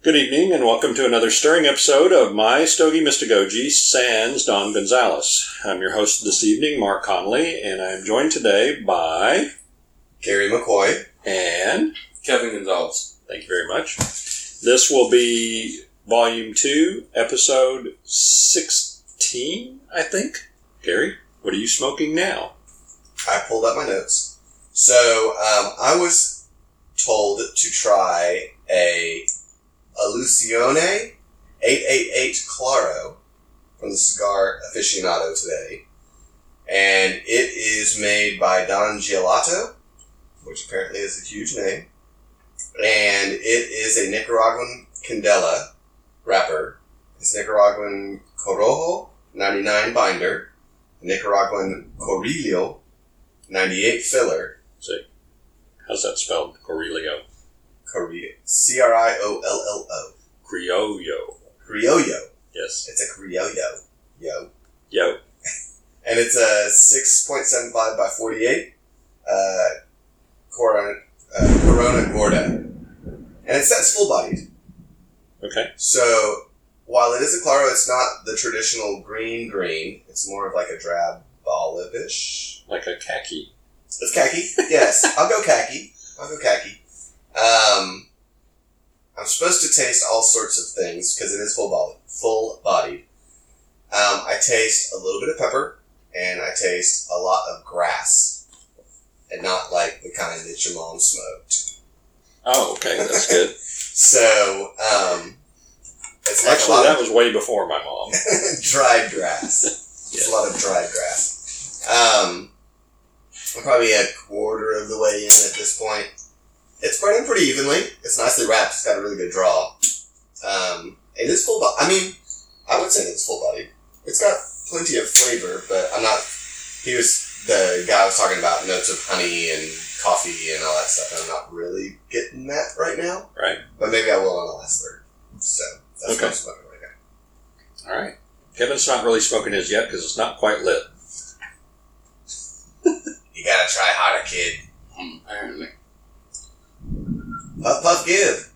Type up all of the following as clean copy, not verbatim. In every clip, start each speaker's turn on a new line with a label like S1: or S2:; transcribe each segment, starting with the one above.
S1: Good evening, and welcome to another stirring episode of My Stogie Mystagogy, sans Don Gonzalez. I'm your host this evening, Mark Connolly, and I'm joined today by...
S2: Gary McCoy.
S1: And...
S3: Kevin Gonzalez.
S1: Thank you very much. This will be Volume 2, Episode 16, I think. Gary, what are you smoking now?
S2: I pulled up my notes. So, I was told to try a Alucione 888 Claro from the Cigar Aficionado today. And it is made by Don Giolato, which apparently is a huge name. And it is a Nicaraguan Candela wrapper. It's Nicaraguan Corojo 99 binder, Nicaraguan Corillo 98 filler.
S1: See, how's that spelled? Corillo.
S2: Criollo.
S1: Criollo.
S2: Criollo.
S1: Yes.
S2: It's a Criollo. Yo. And it's a 6.75 by 48 Corona Gorda. And it says full-bodied.
S1: Okay.
S2: So, while it is a Claro, it's not the traditional green. It's more of like a drab olive-ish.
S1: Like a khaki.
S2: It's khaki? Yes. I'll go khaki. I'm supposed to taste all sorts of things because it is full-bodied. I taste a little bit of pepper, and I taste a lot of grass, and not like the kind that your mom smoked.
S1: Oh, okay, that's good.
S2: So, it's like
S1: actually that was way before my mom.
S2: dried grass. It's a lot of dried grass. I'm probably a quarter of the way in at this point. It's burning pretty evenly. It's nicely wrapped. It's got a really good draw. It is full body. I mean, I would say that it's full bodied. It's got plenty of flavor, but I'm not... Here's the guy I was talking about, notes of honey and coffee and all that stuff, and I'm not really getting that right now.
S1: Right.
S2: But maybe I will on the last third. So, that's what I'm smoking right now.
S1: All right. Kevin's not really smoking his yet because it's not quite lit.
S2: You gotta try harder, kid.
S3: Apparently.
S2: Puff, puff, give.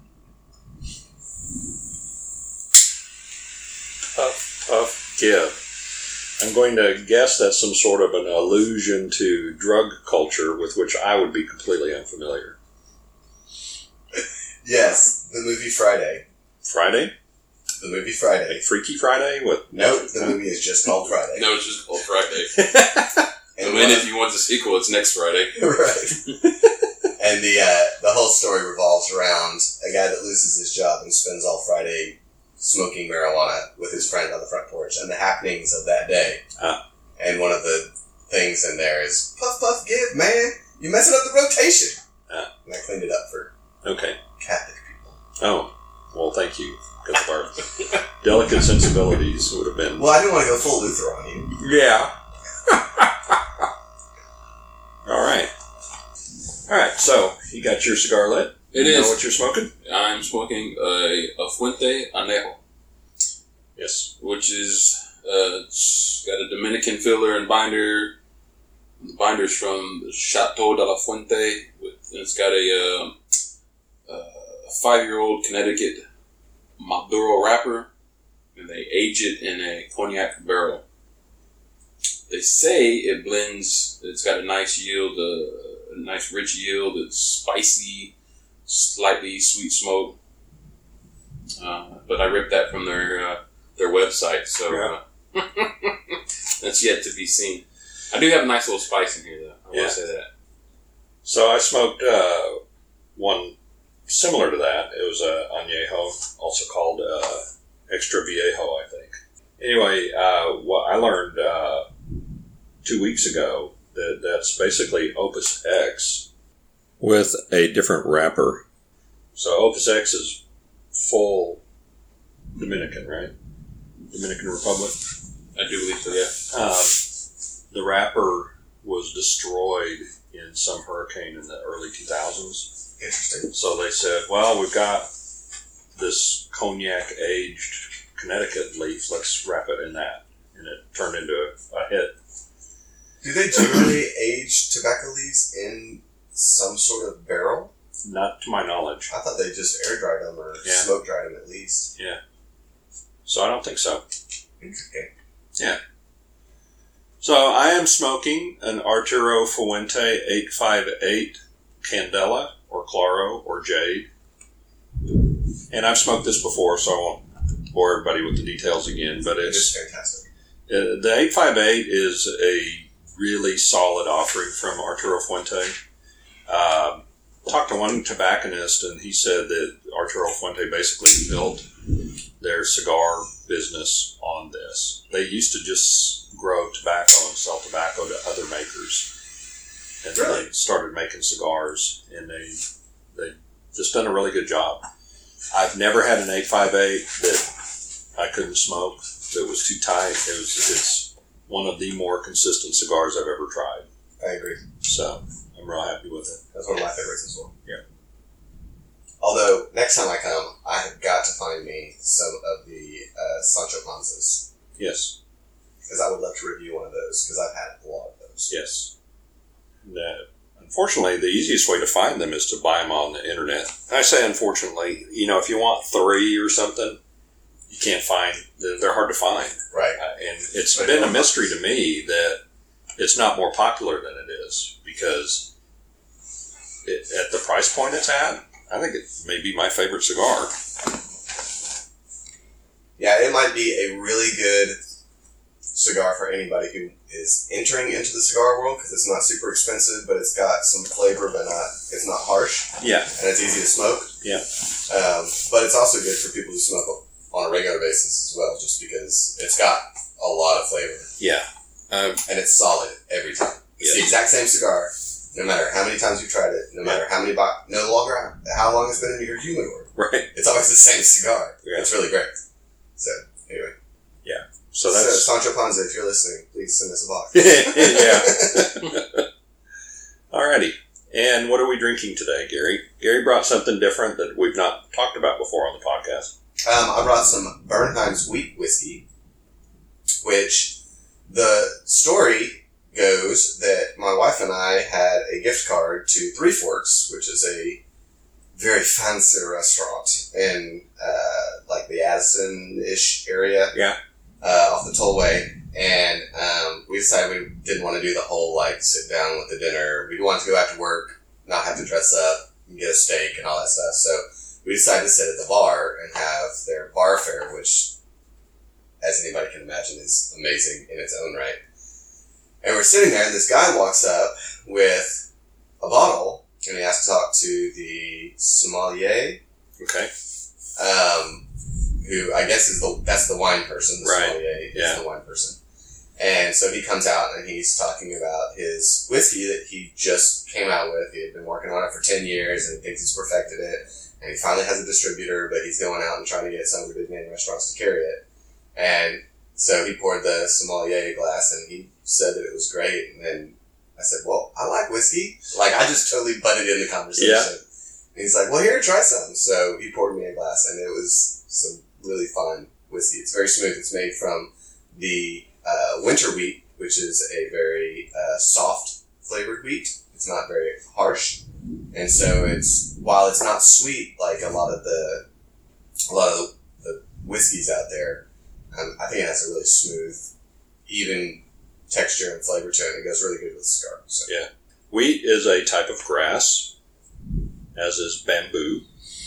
S1: Puff, puff, give. I'm going to guess that's some sort of an allusion to drug culture with which I would be completely unfamiliar.
S2: Yes, the movie Friday.
S1: Friday?
S2: The movie Friday.
S1: Like Freaky Friday?
S2: Nope, the movie is just called Friday.
S3: No, it's just called Friday. And if you want the sequel, it's next Friday.
S2: Right. And the whole story revolves around a guy that loses his job and spends all Friday smoking marijuana with his friend on the front porch and the happenings of that day. And one of the things in there is, puff, puff, give, man. You're messing up the rotation. And I cleaned it up for Catholic people.
S1: Oh, well, thank you. Because of our delicate sensibilities would have been...
S2: Well, I didn't want to go full Luther on you.
S1: Yeah. All right, so you got your cigar lit?
S3: It
S1: you
S3: is.
S1: know what you're smoking?
S3: I'm smoking a Fuente Anejo.
S1: Yes.
S3: Which is, it's got a Dominican filler and binder. The binder's from Chateau de la Fuente. And it's got a 5-year-old Connecticut Maduro wrapper. And they age it in a cognac barrel. They say it blends, it's got a nice yield, a nice rich yield. It's spicy, slightly sweet smoke. But I ripped that from their website, so that's yet to be seen. I do have a nice little spice in here, though. I will say that.
S1: So I smoked one similar to that. It was a Añejo, also called Extra Viejo, I think. Anyway, what I learned 2 weeks ago that's basically Opus X with a different wrapper. So Opus X is full Dominican, right? Dominican Republic.
S3: I do believe so, yeah.
S1: The wrapper was destroyed in some hurricane in the early 2000s.
S2: Interesting.
S1: So they said, well, we've got this cognac-aged Connecticut leaf. Let's wrap it in that. And it turned into a hit.
S2: Do they generally age tobacco leaves in some sort of barrel?
S1: Not to my knowledge.
S2: I thought they just air dried them or
S1: Yeah.
S2: smoke dried them at least.
S1: So I don't think so.
S2: Interesting.
S1: So I am smoking an Arturo Fuente 858 Candela or Claro or Jade. And I've smoked this before, so I won't bore everybody with the details again, but
S2: It's fantastic.
S1: the 858 is a really solid offering from Arturo Fuente. Talked to one tobacconist, and he said that Arturo Fuente basically built their cigar business on this. They used to just grow tobacco and sell tobacco to other makers. And then
S2: Really?
S1: they started making cigars, and they just done a really good job. I've never had an 858 that I couldn't smoke, that was too tight. It's one of the more consistent cigars I've ever tried.
S2: I agree.
S1: So I'm real happy with it.
S2: That's one of my favorites as well.
S1: Yeah.
S2: Although, next time I come, I have got to find me some of the Sancho Panzas.
S1: Yes.
S2: Because I would love to review one of those, because I've had a lot of those.
S1: Yes. And, unfortunately, the easiest way to find them is to buy them on the internet. I say unfortunately, if you want 3 or something, you can't find, they're hard to find.
S2: Right.
S1: And it's been a mystery to me that it's not more popular than it is, because at the price point it's at, I think it may be my favorite cigar.
S2: Yeah, it might be a really good cigar for anybody who is entering into the cigar world, because it's not super expensive, but it's got some flavor, but it's not harsh,
S1: Yeah.
S2: and it's easy to smoke.
S1: Yeah.
S2: But it's also good for people who smoke on a regular basis as well, just because it's got a lot of flavor.
S1: Yeah.
S2: And it's solid every time. It's the
S1: Yes.
S2: exact same cigar, no matter how many times you've tried it, no matter how long it's been in your humidor.
S1: Right.
S2: It's always the same cigar.
S1: Yeah.
S2: It's really great. So, anyway.
S1: So that's...
S2: Sancho Panza, if you're listening, please send us a box.
S1: Yeah. Alrighty. And what are we drinking today, Gary? Gary brought something different that we've not talked about before on the podcast.
S2: I brought some Bernheim's wheat whiskey, which the story goes that my wife and I had a gift card to Three Forks, which is a very fancy restaurant in like the Addison-ish area.
S1: Yeah.
S2: Off the tollway, and we decided we didn't want to do the whole sit down with the dinner. We wanted to go after work, not have to dress up and get a steak and all that stuff. So we decided to sit at the bar and have their bar fare, which, as anybody can imagine, is amazing in its own right. And we're sitting there, and this guy walks up with a bottle, and he asks to talk to the sommelier.
S1: Okay.
S2: Who I guess that's the wine person. The
S1: Right.
S2: sommelier
S1: Yeah.
S2: is the wine person. And so he comes out and he's talking about his whiskey that he just came out with. He had been working on it for 10 years and he thinks he's perfected it. And he finally has a distributor, but he's going out and trying to get some of the big name restaurants to carry it. And so he poured the sommelier a glass and he said that it was great. And then I said, well, I like whiskey. I just totally butted in the conversation.
S1: Yeah.
S2: And he's like, well, here, try some. So he poured me a glass and it was some really fun whiskey. It's very smooth. It's made from the winter wheat, which is a very soft flavored wheat. It's not very harsh, and so while it's not sweet like a lot of the whiskeys out there, I think it has a really smooth, even texture and flavor to it. And it goes really good with cigar. So.
S1: Yeah. Wheat is a type of grass, as is bamboo.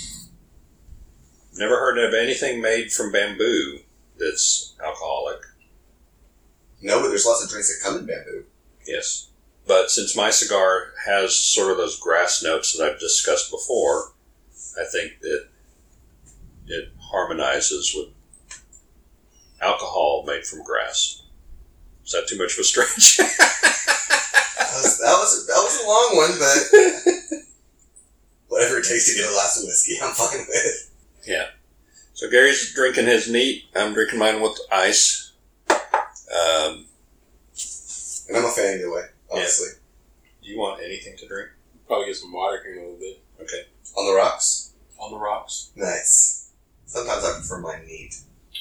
S1: Never heard of anything made from bamboo that's alcoholic.
S2: No, but there's lots of drinks that come in bamboo.
S1: Yes. But since my cigar has sort of those grass notes that I've discussed before, I think that it harmonizes with alcohol made from grass. Is that too much of a stretch?
S2: That was a long one, but whatever it takes to get a glass of whiskey, I'm fine with.
S1: Yeah. So Gary's drinking his neat. I'm drinking mine with ice.
S2: And I'm a fan either way, honestly.
S1: Do you want anything to drink?
S3: Probably get some water here in a little bit.
S1: Okay.
S2: On the rocks?
S3: On the rocks.
S2: Nice. Sometimes I prefer mine neat.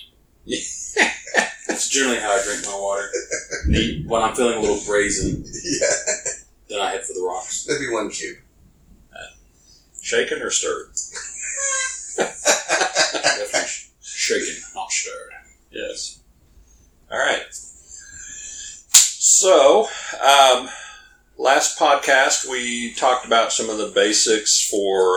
S3: That's generally how I drink my water.
S1: Neat.
S3: When I'm feeling a little brazen,
S2: Yeah.
S3: then I head for the rocks.
S2: Maybe 1 cube.
S1: Shaken or stirred?
S3: Definitely shaken, not stirred.
S1: Yes. All right. So, last podcast we talked about some of the basics for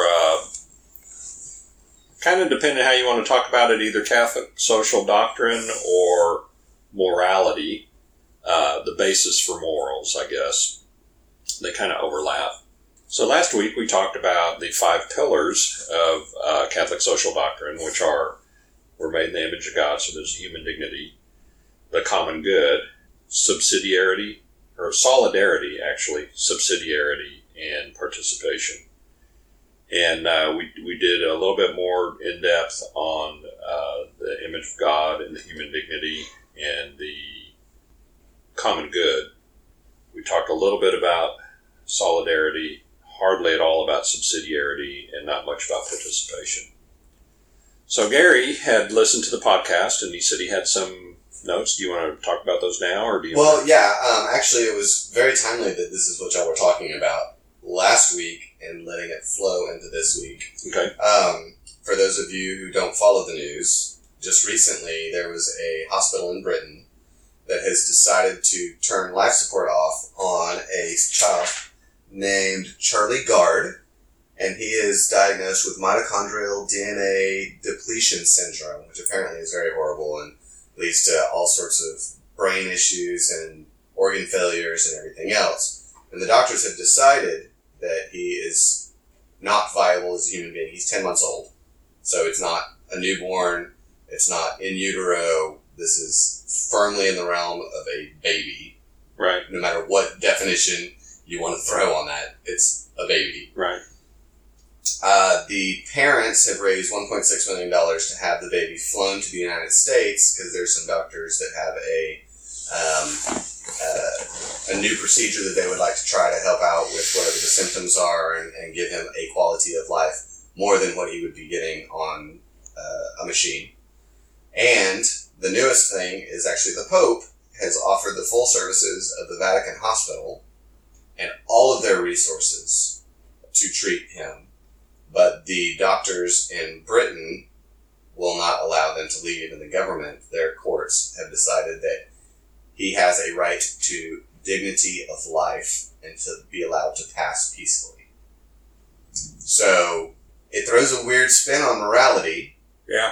S1: kind of depending how you want to talk about it, either Catholic social doctrine or morality, the basis for morals, I guess. They kind of overlap. So last week we talked about the 5 pillars of Catholic social doctrine, which are we're made in the image of God, so there's human dignity, the common good, subsidiarity, or solidarity, actually, subsidiarity, and participation. And we did a little bit more in-depth on the image of God and the human dignity and the common good. We talked a little bit about solidarity, hardly at all about subsidiarity, and not much about participation. So Gary had listened to the podcast, and he said he had some notes. Do you want to talk about those now, or do you?
S2: Well, yeah. Actually, it was very timely that this is what y'all were talking about last week, and letting it flow into this week.
S1: Okay.
S2: For those of you who don't follow the news, just recently there was a hospital in Britain that has decided to turn life support off on a child named Charlie Gard, and he is diagnosed with mitochondrial DNA depletion syndrome, which apparently is very horrible and leads to all sorts of brain issues and organ failures and everything else. And the doctors have decided that he is not viable as a human being. He's 10 months old, so it's not a newborn, it's not in utero, this is firmly in the realm of a baby.
S1: Right.
S2: No matter what definition you want to throw on that, it's a baby.
S1: Right.
S2: The parents have raised $1.6 million to have the baby flown to the United States because there's some doctors that have a new procedure that they would like to try to help out with whatever the symptoms are and give him a quality of life more than what he would be getting on a machine. And the newest thing is actually the Pope has offered the full services of the Vatican Hospital and all of their resources to treat him. But the doctors in Britain will not allow them to leave, and the government, their courts, have decided that he has a right to dignity of life and to be allowed to pass peacefully. So it throws a weird spin on morality.
S1: Yeah.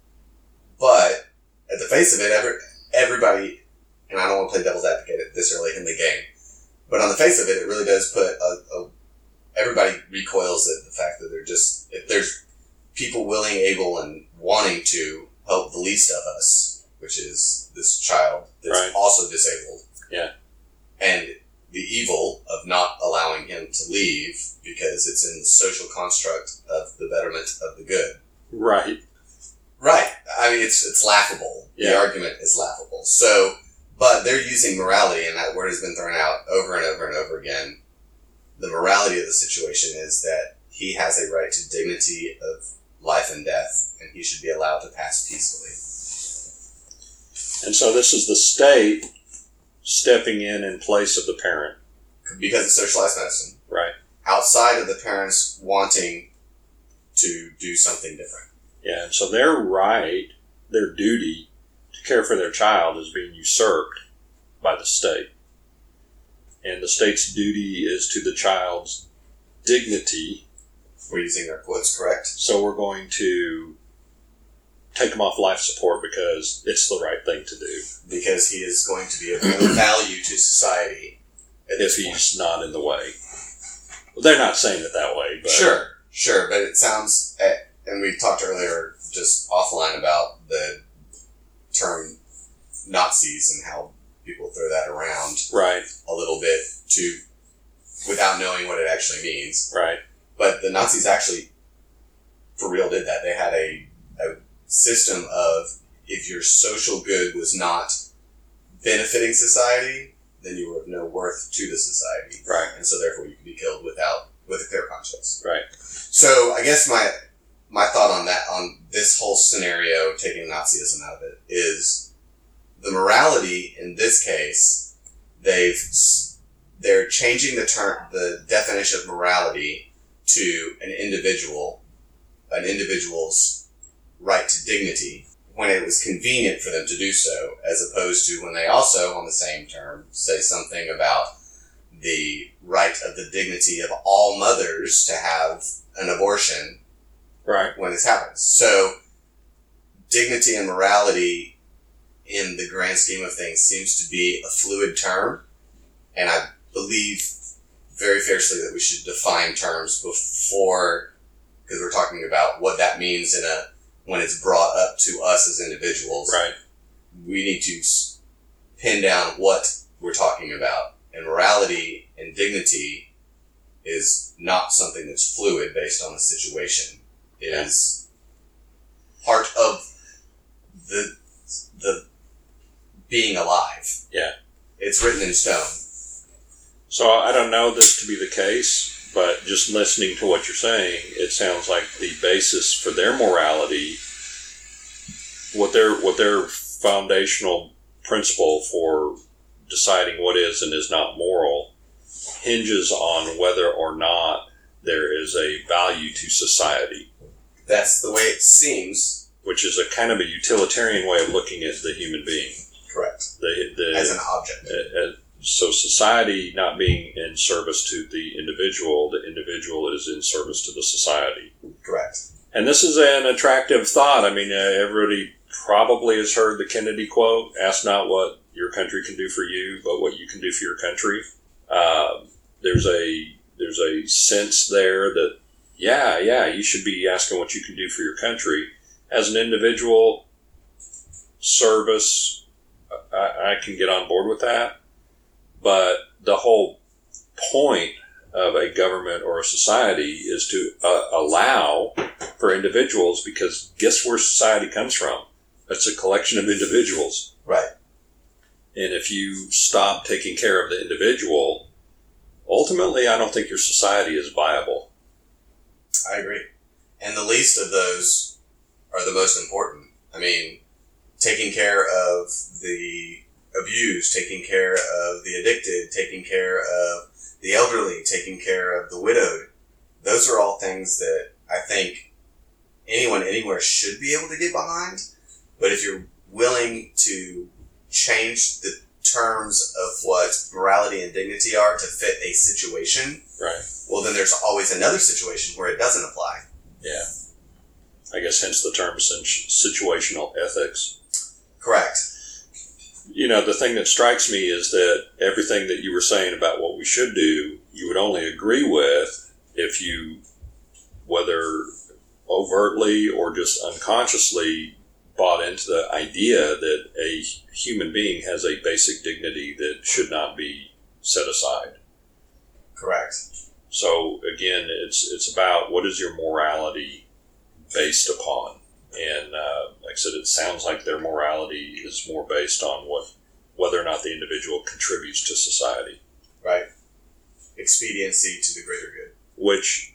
S2: But at the face of it, everybody, and I don't want to play devil's advocate this early in the game, but on the face of it, it really does put everybody recoils at the fact that if there's people willing, able, and wanting to help the least of us, which is this child that's
S1: right.
S2: also disabled.
S1: Yeah.
S2: And the evil of not allowing him to leave because it's in the social construct of the betterment of the good.
S1: Right.
S2: Right. I mean, it's laughable.
S1: Yeah.
S2: The argument is laughable. So, but they're using morality, and that word has been thrown out over and over and over again. The morality of the situation is that he has a right to dignity of life and death, and he should be allowed to pass peacefully.
S1: And so this is the state stepping in place of the parent.
S2: Because of socialized medicine.
S1: Right.
S2: Outside of the parents wanting to do something different.
S1: Yeah, and so their right, their duty to care for their child is being usurped by the state. And the state's duty is to the child's dignity.
S2: We're using our quotes correct.
S1: So we're going to take him off life support because it's the right thing to do.
S2: Because he is going to be of no value to society
S1: If he's not in the way. Well, they're not saying it that way. But
S2: Sure, but it sounds, and we talked earlier just offline about the term Nazis and how people throw that around
S1: right.
S2: a little bit without knowing what it actually means.
S1: Right.
S2: But the Nazis actually, for real, did that. They had a system of if your social good was not benefiting society, then you were of no worth to the society.
S1: Right.
S2: And so therefore you could be killed with a clear conscience.
S1: Right.
S2: So I guess my thought on that, on this whole scenario, taking Nazism out of it, is the morality in this case, they're changing the definition of morality to an individual's right to dignity when it was convenient for them to do so, as opposed to when they also, on the same term, say something about the right of the dignity of all mothers to have an abortion
S1: Right.
S2: when this happens. So, dignity and morality in the grand scheme of things seems to be a fluid term, and I believe very fiercely that we should define terms before, because we're talking about what that means when it's brought up to us as individuals.
S1: Right.
S2: We need to pin down what we're talking about. And morality and dignity is not something that's fluid based on the situation. It is part of the being alive.
S1: Yeah.
S2: It's written in stone.
S1: So I don't know this to be the case, but just listening to what you're saying, it sounds like the basis for their morality, what their foundational principle for deciding what is and is not moral hinges on whether or not there is a value to society.
S2: That's the way it seems.
S1: Which is a kind of a utilitarian way of looking at the human being.
S2: Correct. As an object.
S1: So society not being in service to the individual is in service to the society.
S2: Correct.
S1: And this is an attractive thought. I mean, everybody probably has heard the Kennedy quote, "Ask not what your country can do for you, but what you can do for your country." There's a sense there that, you should be asking what you can do for your country. As an individual, service, I can get on board with that. But the whole point of a government or a society is to allow for individuals, because guess where society comes from? It's a collection of individuals.
S2: Right.
S1: And if you stop taking care of the individual, ultimately I don't think your society is viable.
S2: I agree. And the least of those are the most important. I mean, taking care of the abused, taking care of the addicted, taking care of the elderly, taking care of the widowed. Those are all things that I think anyone anywhere should be able to get behind. But if you're willing to change the terms of what morality and dignity are to fit a situation,
S1: right? Well,
S2: then there's always another situation where it doesn't apply.
S1: Yeah. I guess hence the term situational ethics.
S2: Correct.
S1: You know, the thing that strikes me is that everything that you were saying about what we should do, you would only agree with if you, whether overtly or just unconsciously, bought into the idea that a human being has a basic dignity that should not be set aside.
S2: Correct.
S1: So again, it's about what is your morality based upon. And like I said, it sounds like their morality is more based on whether or not the individual contributes to society.
S2: Right. Expediency to the greater good.
S1: Which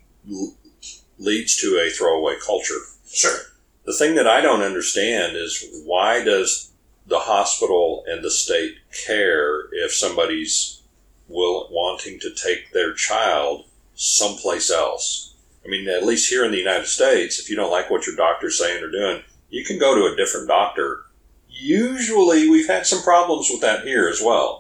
S1: leads to a throwaway culture.
S2: Sure.
S1: The thing that I don't understand is, why does the hospital and the state care if somebody's wanting to take their child someplace else? I mean, at least here in the United States, if you don't like what your doctor's saying or doing, you can go to a different doctor. Usually, we've had some problems with that here as well,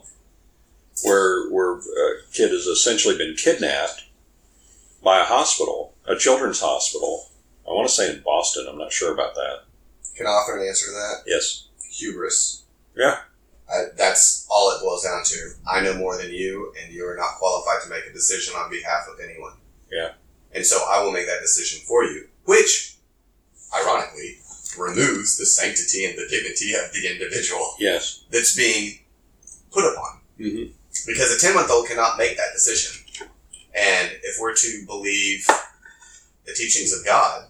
S1: where a kid has essentially been kidnapped by a hospital, a children's hospital. I want to say in Boston. I'm not sure about that.
S2: Can I offer an answer to that?
S1: Yes.
S2: Hubris.
S1: Yeah.
S2: That's all it boils down to. I know more than you, and you are not qualified to make a decision on behalf of anyone.
S1: Yeah.
S2: And so I will make that decision for you, which, ironically, removes the sanctity and the dignity of the individual.
S1: Yes.
S2: That's being put upon.
S1: Mm-hmm.
S2: Because a 10-month-old cannot make that decision. And if we're to believe the teachings of God,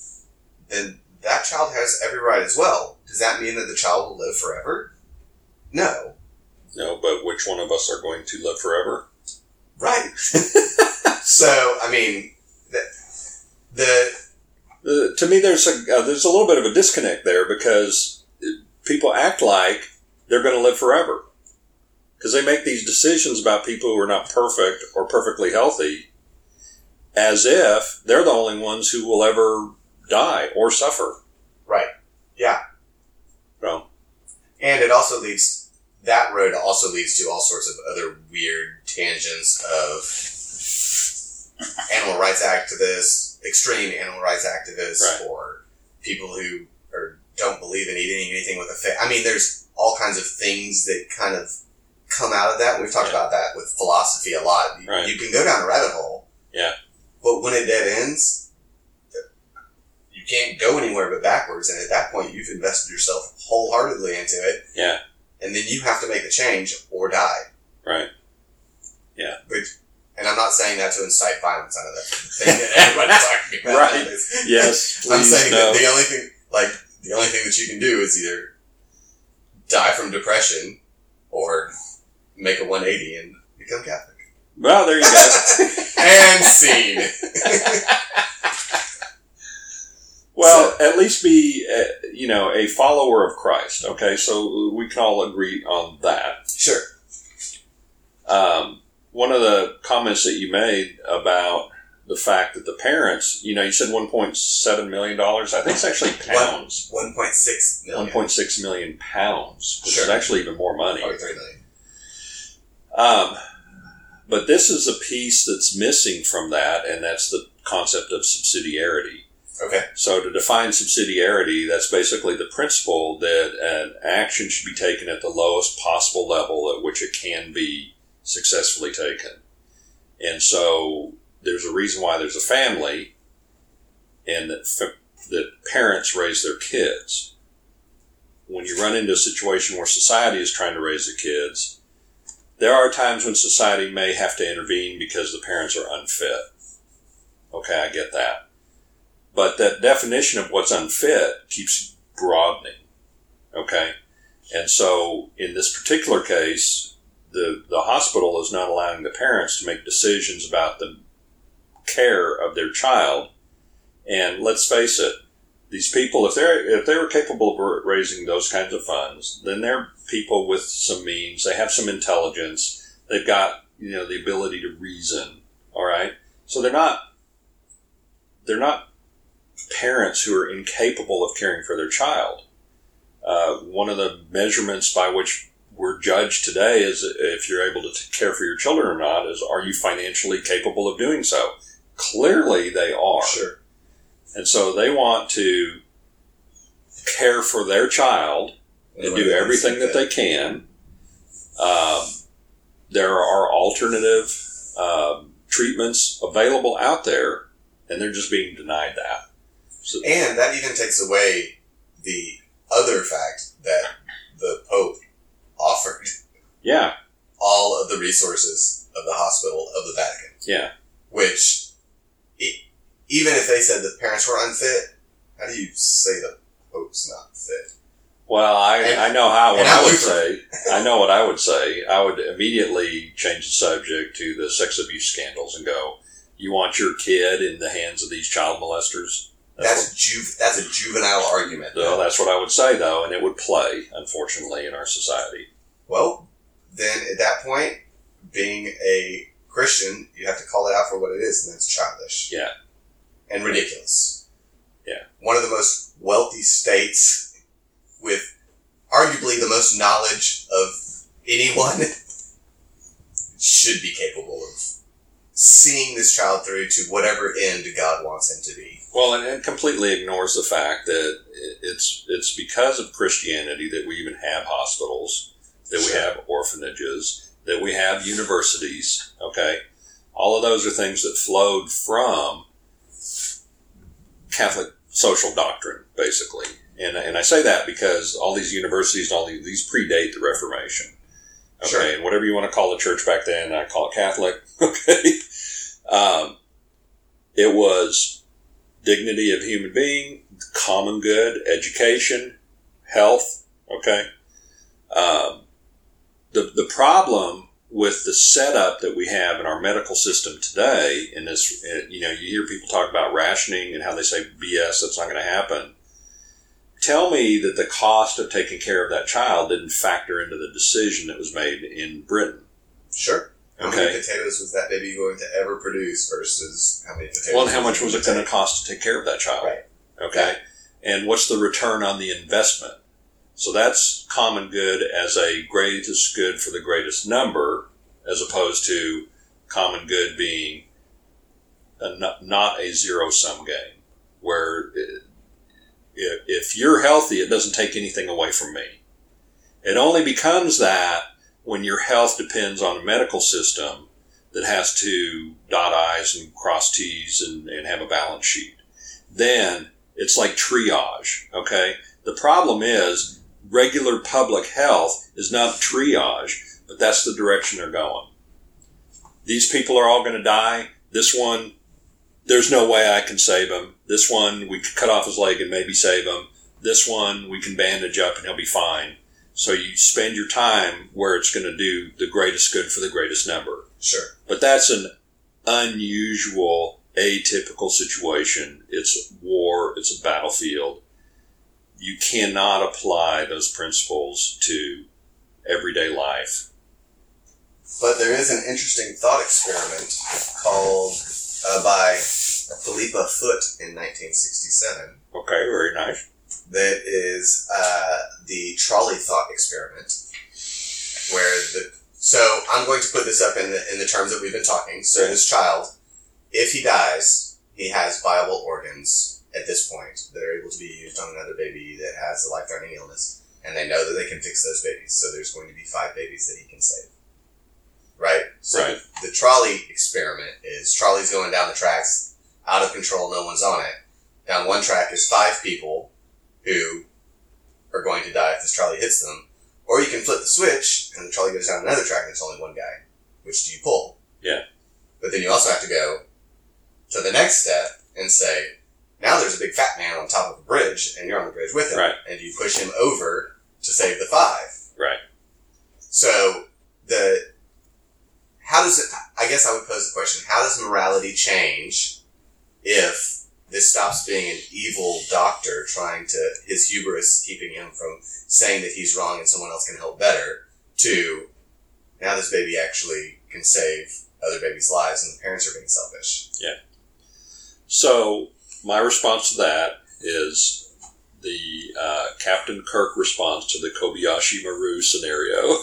S2: then that child has every right as well. Does that mean that the child will live forever? No.
S1: No, but which one of us are going to live forever?
S2: Right. So, I mean,
S1: to me, there's a little bit of a disconnect there, because people act like they're going to live forever, because they make these decisions about people who are not perfect or perfectly healthy, as if they're the only ones who will ever die or suffer.
S2: Right. Yeah.
S1: So,
S2: and that road also leads to all sorts of other weird tangents of animal rights activists, extreme animal rights activists,
S1: right.
S2: or people who don't believe in eating anything with a fish. I mean, there's all kinds of things that kind of come out of that. We've talked about that with philosophy a lot.
S1: Right.
S2: You can go down a rabbit hole.
S1: Yeah.
S2: But when it dead ends, you can't go anywhere but backwards. And at that point, you've invested yourself wholeheartedly into it.
S1: Yeah.
S2: And then you have to make the change or die.
S1: Right. Yeah.
S2: And I'm not saying that to incite violence. I know that's the thing that everybody's talking about.
S1: Right. Yes.
S2: I'm saying
S1: no.
S2: that the only thing that you can do is either die from depression or make a 180 and become Catholic.
S1: Well, there you go.
S2: And scene.
S1: Well, at least be, a follower of Christ. Okay, so we can all agree on that.
S2: Sure.
S1: One of the comments that you made about the fact that the parents, you said $1.7 million. I think it's actually pounds.
S2: 1.6 million.
S1: 1.6 million pounds, which
S2: Sure.
S1: is actually even more money.
S2: Probably 3 million.
S1: But this is a piece that's missing from that, and that's the concept of subsidiarity.
S2: Okay.
S1: So to define subsidiarity, that's basically the principle that an action should be taken at the lowest possible level at which it can be successfully taken. And so there's a reason why there's a family, and that parents raise their kids. When you run into a situation where society is trying to raise the kids, there are times when society may have to intervene because the parents are unfit. Okay, I get that. But that definition of what's unfit keeps broadening. Okay? And so in this particular case, the hospital is not allowing the parents to make decisions about the care of their child. And let's face it, these people, if they were capable of raising those kinds of funds, then they're people with some means. They have some intelligence. They've got the ability to reason. All right, so they're not parents who are incapable of caring for their child. One of the measurements by which we're judged today is if you're able to care for your children or not. Is, are you financially capable of doing so? Clearly, they are.
S2: Sure.
S1: And so they want to care for their child and do everything that they can. There are alternative treatments available out there, and they're just being denied that. So,
S2: and that even takes away the other fact that the Pope offered all of the resources of the hospital of the Vatican.
S1: Yeah.
S2: Which, even if they said the parents were unfit, how do you say the Pope's not fit?
S1: Well, I know what I would say. I know what I would say. I would immediately change the subject to the sex abuse scandals and go, you want your kid in the hands of these child molesters?
S2: That's a juvenile argument.
S1: So that's what I would say, though, and it would play, unfortunately, in our society.
S2: Well, then at that point, being a Christian, you have to call it out for what it is, and that's childish.
S1: Yeah.
S2: And ridiculous.
S1: Yeah. One
S2: of the most wealthy states with arguably the most knowledge of anyone should be capable of seeing this child through to whatever end God wants him to be.
S1: Well, and it completely ignores the fact that it's because of Christianity that we even have hospitals, that we have orphanages, that we have universities, okay? All of those are things that flowed from Catholic social doctrine, basically. And I say that because all these universities and all these predate the Reformation. Okay,
S2: sure.
S1: And whatever you want to call the church back then, I call it Catholic, okay? It was dignity of human being, common good, education, health, okay? The problem with the setup that we have in our medical system today, in this, you hear people talk about rationing and how they say BS, that's not going to happen. Tell me that the cost of taking care of that child didn't factor into the decision that was made in Britain.
S2: Sure. How
S1: Okay.
S2: many potatoes was that baby going to ever produce versus how many potatoes?
S1: Well, and how much was it going to cost to take care of that child?
S2: Right.
S1: Okay. And what's the return on the investment? So that's common good as a greatest good for the greatest number, as opposed to common good being not a zero-sum game, where if you're healthy, it doesn't take anything away from me. It only becomes that when your health depends on a medical system that has to dot I's and cross T's and have a balance sheet. Then it's like triage, okay? The problem is regular public health is not triage, but that's the direction they're going. These people are all going to die. This one, there's no way I can save him. This one, we could cut off his leg and maybe save him. This one, we can bandage up and he'll be fine. So you spend your time where it's going to do the greatest good for the greatest number.
S2: Sure.
S1: But that's an unusual, atypical situation. It's war. It's a battlefield. You cannot apply those principles to everyday life.
S2: But there is an interesting thought experiment called by Philippa Foot in 1967.
S1: Okay, very nice.
S2: That is the trolley thought experiment, where so I'm going to put this up in the terms that we've been talking. So this child, if he dies, he has viable organs at this point that are able to be used on another baby that has a life-threatening illness, and they know that they can fix those babies. So there's going to be 5 babies that he can save. Right? So
S1: Right.
S2: The trolley experiment is trolleys going down the tracks, out of control, no one's on it. Down one track is 5 people who are going to die if this trolley hits them. Or you can flip the switch, and the trolley goes down another track, and it's only one guy. Which do you pull?
S1: Yeah.
S2: But then you also have to go to the next step and say, now there's a big fat man on top of a bridge, and you're on the bridge with him.
S1: Right.
S2: And you push him over to save the 5.
S1: Right.
S2: So, how does it, I guess I would pose the question, how does morality change if this stops being an evil doctor trying to, his hubris keeping him from saying that he's wrong and someone else can help better, to now this baby actually can save other babies' lives and the parents are being selfish?
S1: Yeah. So my response to that is the Captain Kirk response to the Kobayashi Maru scenario.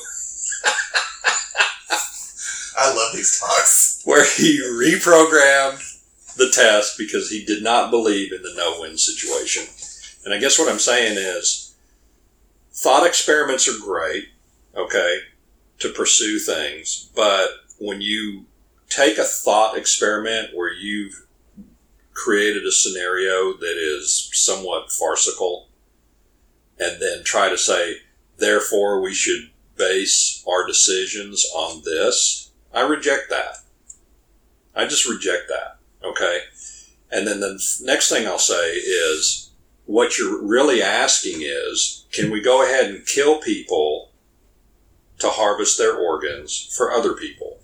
S2: I love these talks.
S1: Where he reprogrammed the test because he did not believe in the no-win situation. And I guess what I'm saying is, thought experiments are great, okay, to pursue things, but when you take a thought experiment where you've created a scenario that is somewhat farcical, and then try to say, therefore we should base our decisions on this, I reject that. I just reject that, okay? And then the next thing I'll say is, what you're really asking is, can we go ahead and kill people to harvest their organs for other people?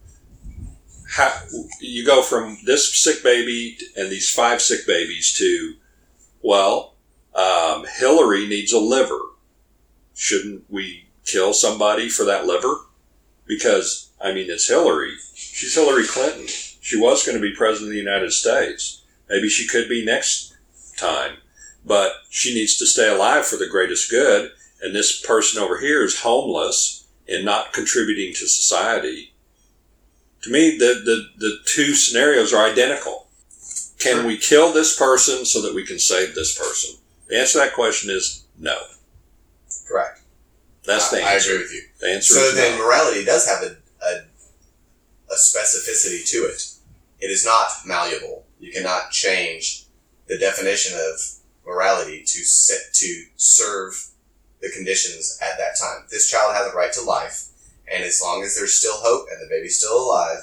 S1: How, you go from this sick baby and these 5 sick babies to, well, Hillary needs a liver. Shouldn't we kill somebody for that liver? Because, I mean, it's Hillary. She's Hillary Clinton. She was going to be president of the United States. Maybe she could be next time. But she needs to stay alive for the greatest good. And this person over here is homeless and not contributing to society. To me, the 2 scenarios are identical. Can we kill this person so that we can save this person? The answer to that question is no.
S2: Correct.
S1: That's the answer.
S2: I agree with you.
S1: The answer
S2: So
S1: is
S2: then
S1: no.
S2: morality does have a specificity to it. It is not malleable. You cannot change the definition of morality to serve the conditions at that time. This child has a right to life, and as long as there's still hope and the baby's still alive,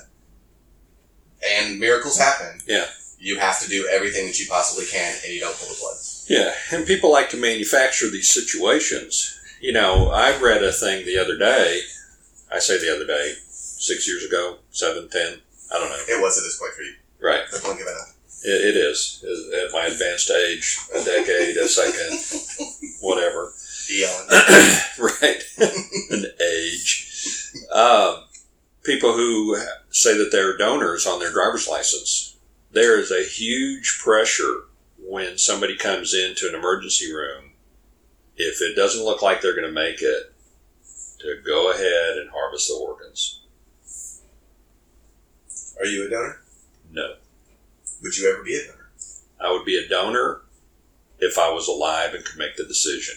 S2: and miracles happen,
S1: Yeah.
S2: you have to do everything that you possibly can, and you don't pull the plug.
S1: Yeah, and people like to manufacture these situations. You know, I read a thing the other day, I say the other day, 6 years ago, 7, 10, I don't know.
S2: It was at this point for you.
S1: Right.
S2: The blink of an eye.
S1: It is. At my advanced age, a decade, a second, whatever.
S2: Eon.
S1: Right. An age. People who donors on their driver's license. There is a huge pressure when somebody comes into an emergency room, if it doesn't look like they're going to make it, to go ahead and harvest the organs.
S2: Are you a donor?
S1: No.
S2: Would you ever be a donor?
S1: I would be a donor if I was alive and could make the decision.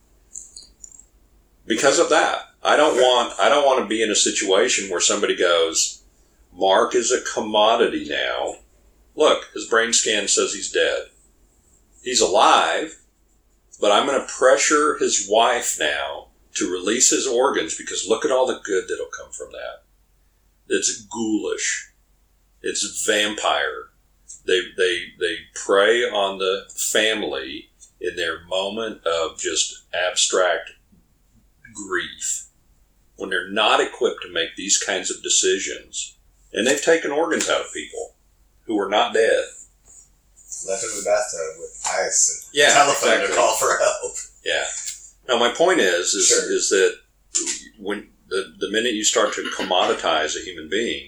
S1: Because of that, I don't want to be in a situation where somebody goes, Mark is a commodity now. Look, his brain scan says he's dead. He's alive, but I'm going to pressure his wife now to release his organs because look at all the good that'll come from that. It's ghoulish. It's vampire. They prey on the family in their moment of just abstract grief when they're not equipped to make these kinds of decisions. And they've taken organs out of people who are not dead.
S2: Left in the bathtub with ice and
S1: Yeah,
S2: telephone
S1: exactly.
S2: to call for help.
S1: Yeah. Now my point is
S2: Sure.
S1: that when the minute you start to commoditize a human being.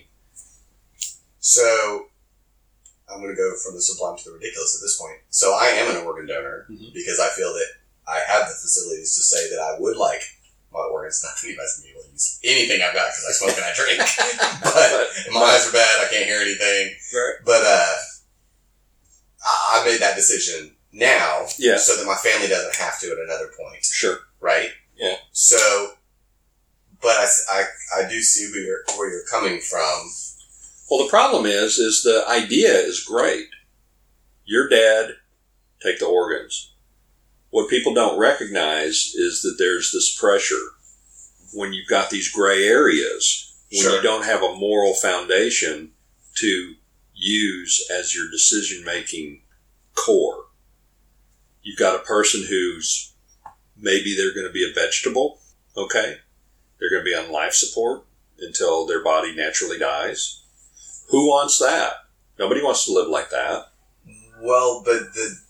S2: So I'm going to go from the sublime to the ridiculous at this point. So I am an organ donor because I feel that I have the facilities to say that I would like my organs. Not that anybody's going to be able to use anything I've got because I smoke and I drink. But my eyes are bad. I can't hear anything.
S1: Right.
S2: But I made that decision now
S1: Yeah.
S2: so that my family doesn't have to at another point.
S1: Sure.
S2: Right?
S1: Yeah.
S2: So, but I do see where you're coming from.
S1: Well, the problem is the idea is great. You're dead, take the organs. What people don't recognize is that there's this pressure when you've got these gray areas, when
S2: Sure.
S1: you don't have a moral foundation to use as your decision-making core. You've got a person who's maybe they're going to be a vegetable, okay? They're going to be on life support until their body naturally dies. Who wants that? Nobody wants to live like that.
S2: Well, but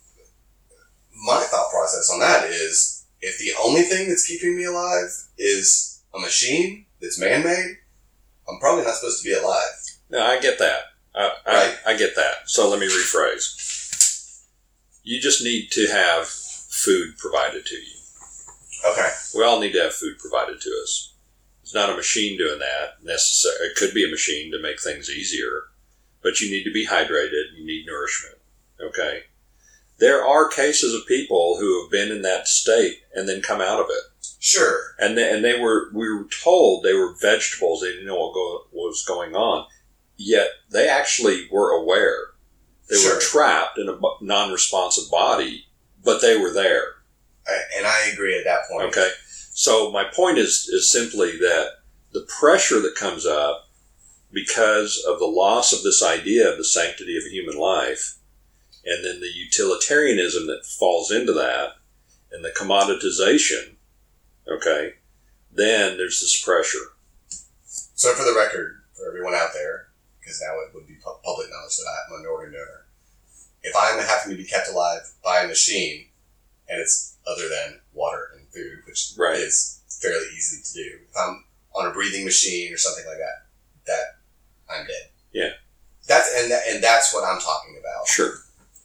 S2: my thought process on that is if the only thing that's keeping me alive is a machine that's man-made, I'm probably not supposed to be alive.
S1: No, I get that.
S2: Right.
S1: I get that. So let me rephrase. You just need to have food provided to you.
S2: Okay.
S1: We all need to have food provided to us. It's not a machine doing that. It could be a machine to make things easier, but you need to be hydrated. You need nourishment. Okay. There are cases of people who have been in that state and then come out of it.
S2: Sure.
S1: And we were told they were vegetables. They didn't know what was going on. Yet they actually were aware. They
S2: Sure.
S1: were trapped in a non-responsive body, but they were there.
S2: And I agree at that point.
S1: Okay. So my point is simply that the pressure that comes up because of the loss of this idea of the sanctity of a human life, and then the utilitarianism that falls into that, and the commoditization, okay, then there's this pressure.
S2: So for the record, for everyone out there, because now it would be public knowledge that I'm an organ donor, if I'm having to be kept alive by a machine, and it's other than water and food, which
S1: Right.
S2: is fairly easy to do, if I'm on a breathing machine or something like that I'm dead.
S1: Yeah.
S2: That's what I'm talking about.
S1: Sure.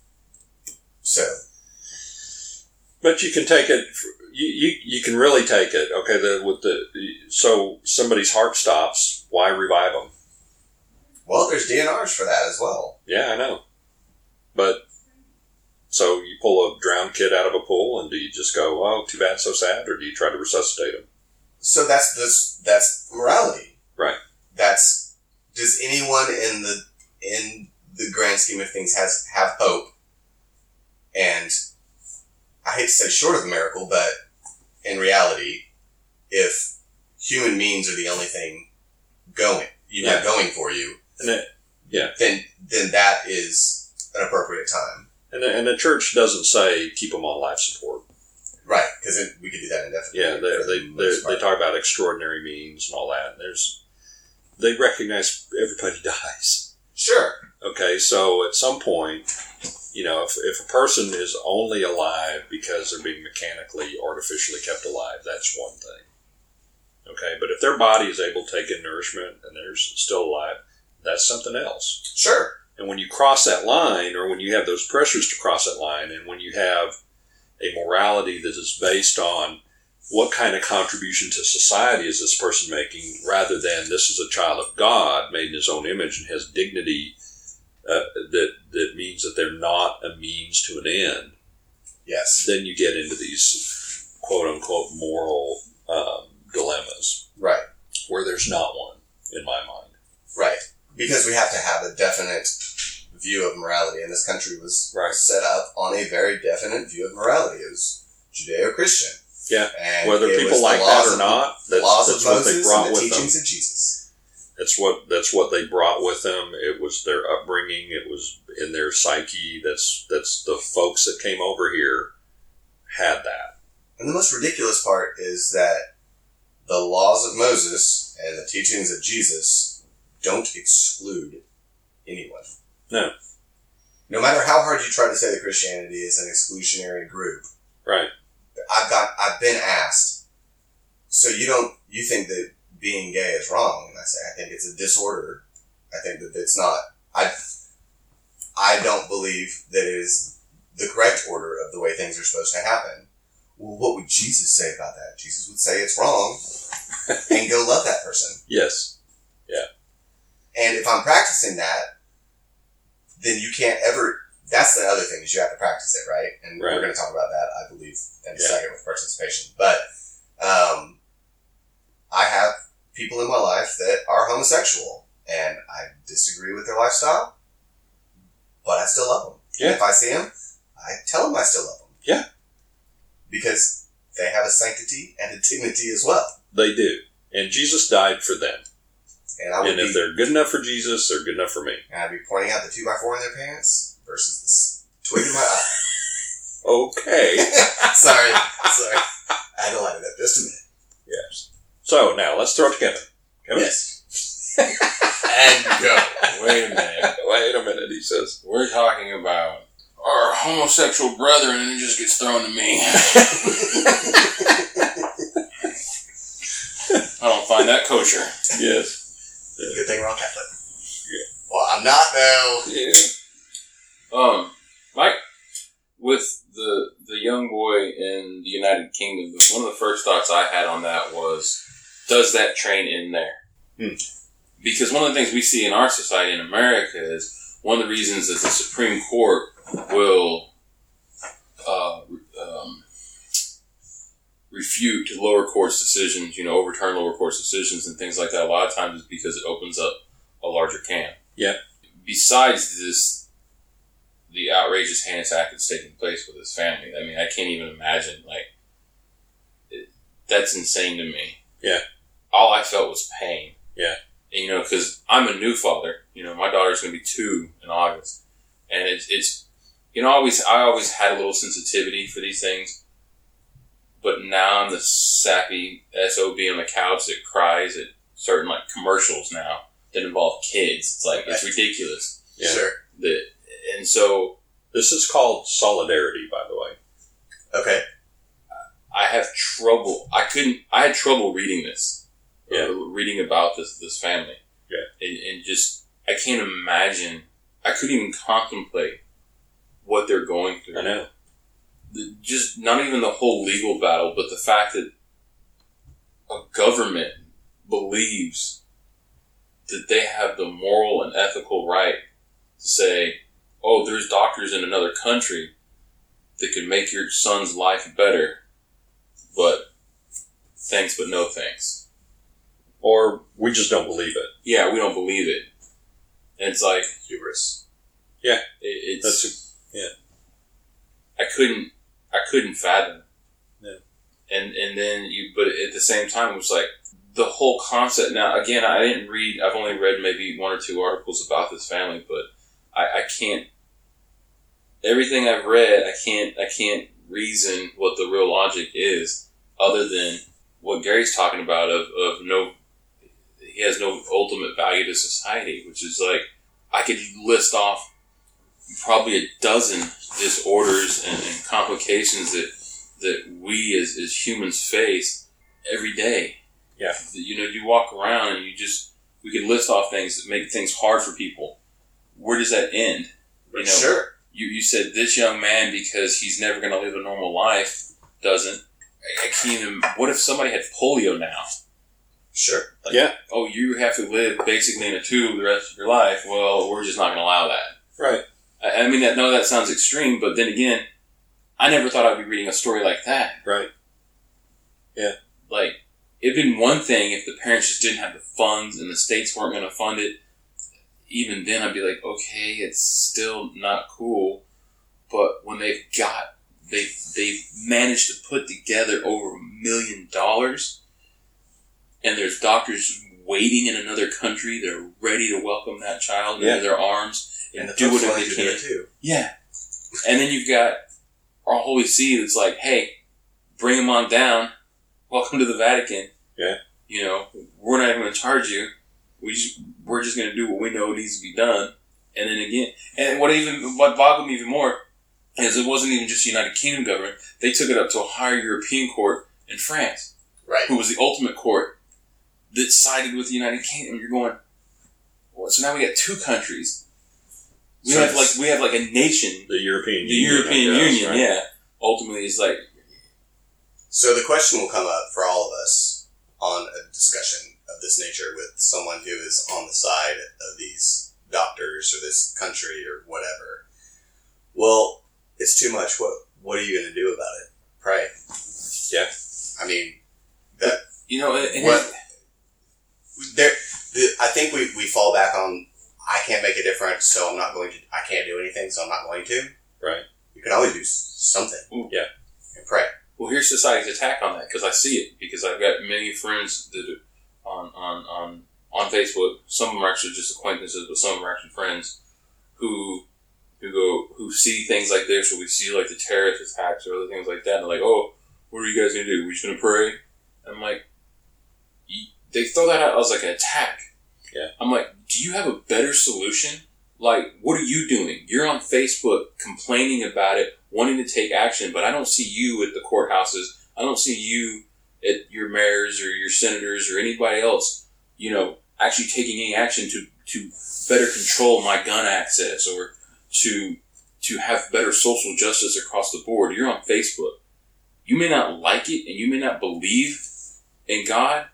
S2: So,
S1: But you can take it. You can really take it. Okay. So somebody's heart stops. Why revive them?
S2: well, there's DNRs for that as well.
S1: Yeah, I know. But so you pull a drowned kid out of a pool, and do you just go, "Oh, too bad, so sad," or do you try to resuscitate him?
S2: So that's morality.
S1: Right.
S2: Does anyone in the grand scheme of things have hope? And I hate to say short of a miracle, but in reality, if human means are the only thing going for you, then that is an appropriate time.
S1: And the church doesn't say keep them on life support.
S2: Right, because we could do that indefinitely.
S1: Yeah, they talk about extraordinary means and all that. They recognize everybody dies.
S2: Sure.
S1: Okay, so at some point, if a person is only alive because they're being mechanically, artificially kept alive, that's one thing. Okay, but if their body is able to take in nourishment and they're still alive, that's something else.
S2: Sure.
S1: And when you cross that line, or when you have those pressures to cross that line, and when you have a morality that is based on what kind of contribution to society is this person making, rather than this is a child of God made in his own image and has dignity, that means that they're not a means to an end.
S2: Yes.
S1: Then you get into these quote-unquote moral dilemmas.
S2: Right.
S1: Where there's not one, in my mind.
S2: Right. Because we have to have a definite view of morality, and this country was set up on a very definite view of morality. It was Judeo-Christian.
S1: Yeah.
S2: And
S1: whether people like that or not, that's what they brought with them.
S2: The teachings of Jesus.
S1: That's what they brought with them. It was their upbringing. It was in their psyche. That's the folks that came over here had that.
S2: And the most ridiculous part is that the laws of Moses and the teachings of Jesus don't exclude anyone.
S1: No.
S2: No matter how hard you try to say that Christianity is an exclusionary group.
S1: Right.
S2: I've been asked, so you think that being gay is wrong? And I say, I think it's a disorder. I think that it's not, I don't believe that it is the correct order of the way things are supposed to happen. Well, what would Jesus say about that? Jesus would say it's wrong and go love that person.
S1: Yes. Yeah.
S2: And if I'm practicing that, then you can't ever, that's the other thing is you have to practice it, right? And we're going to talk about that, I believe, in a second with participation. But I have people in my life that are homosexual, and I disagree with their lifestyle, but I still love them.
S1: Yeah.
S2: And if I see them, I tell them I still love them.
S1: Yeah.
S2: Because they have a sanctity and a dignity as well.
S1: They do. And Jesus died for them.
S2: And
S1: if they're good enough for Jesus, they're good enough for me.
S2: And I'd be pointing out the 2x4 in their pants versus this twig in my eye.
S1: Okay.
S2: Sorry. I had to line it up just a minute.
S1: Yes. So now let's throw it to Kevin. Kevin?
S2: Yes. And go.
S3: Wait a minute,
S1: he says.
S3: We're talking about our homosexual brethren and it just gets thrown to me. I don't find that kosher.
S1: Yes.
S2: Good thing we're all Catholic.
S1: Yeah.
S2: Well, I'm not though.
S1: Yeah.
S3: Mike, with the young boy in the United Kingdom, one of the first thoughts I had on that was, does that train in there? Because one of the things we see in our society in America is one of the reasons that the Supreme Court will refute lower courts' decisions, overturn lower courts' decisions and things like that. A lot of times is because it opens up a larger can.
S1: Yeah.
S3: Besides this, the outrageous heinous act that's taking place with his family. I mean, I can't even imagine. That's insane to me.
S1: Yeah.
S3: All I felt was pain.
S1: Yeah.
S3: And, because I'm a new father. My daughter's going to be 2 in August, and it's I always had a little sensitivity for these things. But now I'm the sappy SOB on the couch that cries at certain commercials now that involve kids. It's ridiculous.
S2: Yeah. Sure.
S3: And so
S1: this is called solidarity, by the way.
S2: Okay.
S3: I have trouble. I had trouble reading this.
S1: Yeah.
S3: Reading about this family.
S1: Yeah.
S3: And just, I can't imagine. I couldn't even contemplate what they're going through.
S1: I know.
S3: Just not even the whole legal battle, but the fact that a government believes that they have the moral and ethical right to say, oh, there's doctors in another country that can make your son's life better, but thanks but no thanks.
S1: Or we just don't believe it.
S3: Yeah, we don't believe it. And it's like
S2: hubris.
S1: Yeah.
S3: Yeah. I couldn't fathom.
S1: Yeah.
S3: And then but at the same time, it was like the whole concept. Now, again, I've only read maybe 1 or 2 articles about this family, but I can't, everything I've read, I can't reason what the real logic is other than what Gary's talking about of he has no ultimate value to society, which is I could list off probably a dozen disorders and complications that we as humans face every day.
S1: Yeah.
S3: You walk around and you just We could list off things that make things hard for people. Where does that end? You know,
S2: Sure.
S3: You said this young man, because he's never going to live a normal life, doesn't. I can't even. What if somebody had polio now?
S2: Sure.
S3: Like,
S1: Yeah.
S3: Oh, you have to live basically in a tube the rest of your life. Well, we're just not going to allow that.
S1: Right.
S3: I mean, that sounds extreme, but then again, I never thought I'd be reading a story like that.
S1: Right. Yeah.
S3: Like, it'd been one thing if the parents just didn't have the funds and the states weren't going to fund it. Even then, I'd be like, okay, it's still not cool. But when they've managed to put together over $1 million, and there's doctors waiting in another country, they're ready to welcome that child into their arms and
S2: the
S3: do
S2: folks
S3: whatever
S2: wanted
S3: they
S2: to do
S3: can.
S2: it too.
S3: Yeah. And then you've got our Holy See that's like, hey, bring them on down. Welcome to the Vatican.
S1: Yeah.
S3: You know, we're not even going to charge you. We're just going to do what we know needs to be done. And then again, and what boggled me even more is it wasn't even just the United Kingdom government. They took it up to a higher European court in France,
S2: Right.
S3: who was the ultimate court that sided with the United Kingdom. You're going, well, so now we got two countries. We have like a nation.
S1: The European
S3: The
S1: Union.
S3: European
S1: I guess,
S3: Union,
S1: right?
S3: yeah. Ultimately, it's like,
S2: So the question will come up for all of us on a discussion of this nature with someone who is on the side of these doctors or this country or whatever. Well, it's too much. What are you going to do about it? Pray.
S1: Yeah.
S2: I mean,
S3: you know, and
S2: I think we fall back on, I can't make a difference, so I'm not going to, I can't do anything, so I'm not going to.
S1: Right.
S2: You can always do something.
S1: Yeah.
S2: And pray.
S3: well, here's society's attack on that, because I see it, because I've got many friends that on Facebook. Some of them are actually just acquaintances, but some of them are actually friends who see things like this, or we see like the terrorist attacks or other things like that, and they're like, oh, what are you guys going to do? We're just going to pray? I'm like, they throw that out as like an attack.
S1: Yeah.
S3: I'm like, do you have a better solution? Like, what are you doing? You're on Facebook complaining about it, wanting to take action, but I don't see you at the courthouses. I don't see you at your mayors or your senators or anybody else, you know, actually taking any action to better control my gun access or to have better social justice across the board. You're on Facebook. You may not like it and you may not believe in God,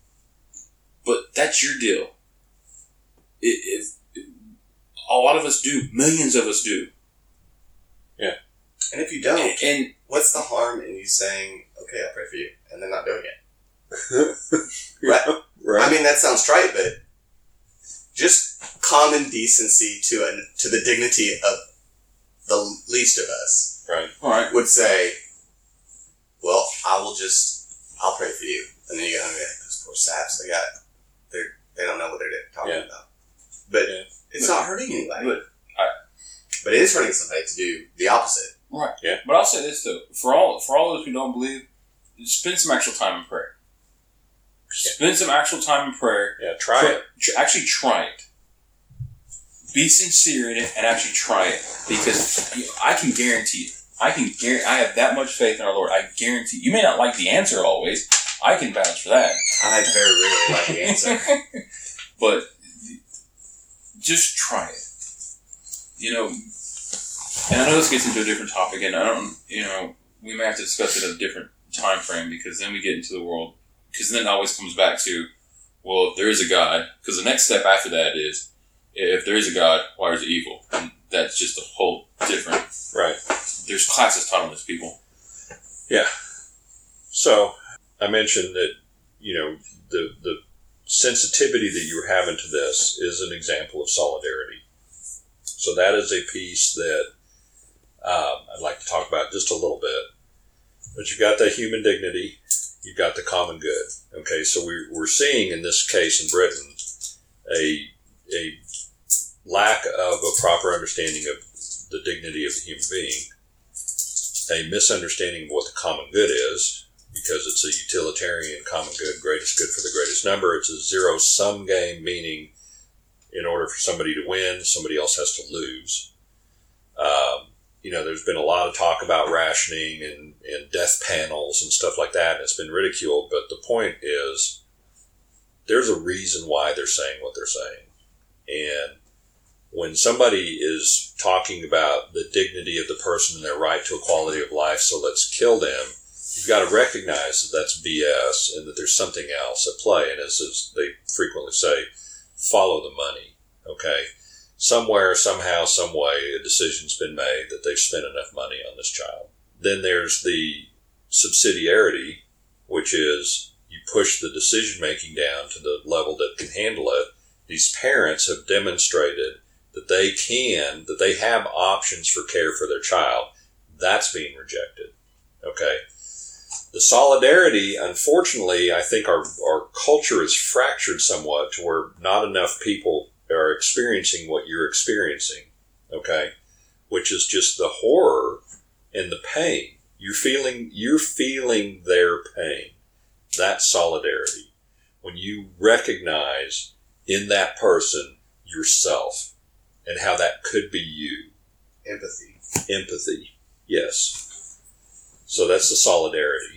S3: but that's your deal. If a lot of us do, millions of us do.
S2: Yeah. And if you don't,
S3: and
S2: what's the harm in you saying, okay, I'll pray for you, and then not doing it? Right.
S1: Right.
S2: I mean, that sounds trite, but just common decency to the dignity of the least of us
S1: Right.
S3: all right,
S2: would say, well, I'll pray for you. And then you go, those poor saps, they don't know what they're talking about. But it's not hurting anybody. But it is hurting somebody to do the opposite.
S3: right.
S1: Yeah.
S3: But I'll say this though, for all those who don't believe, spend some actual time in prayer. Spend some actual time in prayer.
S1: Yeah. Try it.
S3: Actually try it. Be sincere in it and actually try it, because I can guarantee it. I have that much faith in our Lord. I guarantee. You may not like the answer always. I can vouch for that.
S2: I very rarely like the answer.
S3: But just try it. You know, and I know this gets into a different topic, and we may have to discuss it at a different time frame, because then we get into the world, because then it always comes back to, well, if there is a God, because the next step after that is, if there is a God, why is it evil? And that's just a whole different.
S1: Right.
S3: There's classes taught on this, people.
S1: Yeah. So I mentioned that, the sensitivity that you were having to this is an example of solidarity. So that is a piece that I'd like to talk about just a little bit. But you've got the human dignity, you've got the common good. Okay, so we're seeing in this case in Britain a lack of a proper understanding of the dignity of the human being, a misunderstanding of what the common good is, because it's a utilitarian common good, greatest good for the greatest number. It's a zero-sum game, meaning in order for somebody to win, somebody else has to lose. There's been a lot of talk about rationing and death panels and stuff like that, and it's been ridiculed, but the point is there's a reason why they're saying what they're saying. And when somebody is talking about the dignity of the person and their right to a quality of life, so let's kill them, you've got to recognize that that's BS and that there's something else at play. And as they frequently say, follow the money, okay? Somewhere, somehow, some way, a decision's been made that they've spent enough money on this child. Then there's the subsidiarity, which is you push the decision-making down to the level that can handle it. These parents have demonstrated that they have options for care for their child. That's being rejected, okay? The solidarity, unfortunately, I think our culture is fractured somewhat to where not enough people are experiencing what you're experiencing, okay? Which is just the horror and the pain. You're feeling their pain. That's solidarity. When you recognize in that person yourself and how that could be you. Empathy. Yes. So that's the solidarity.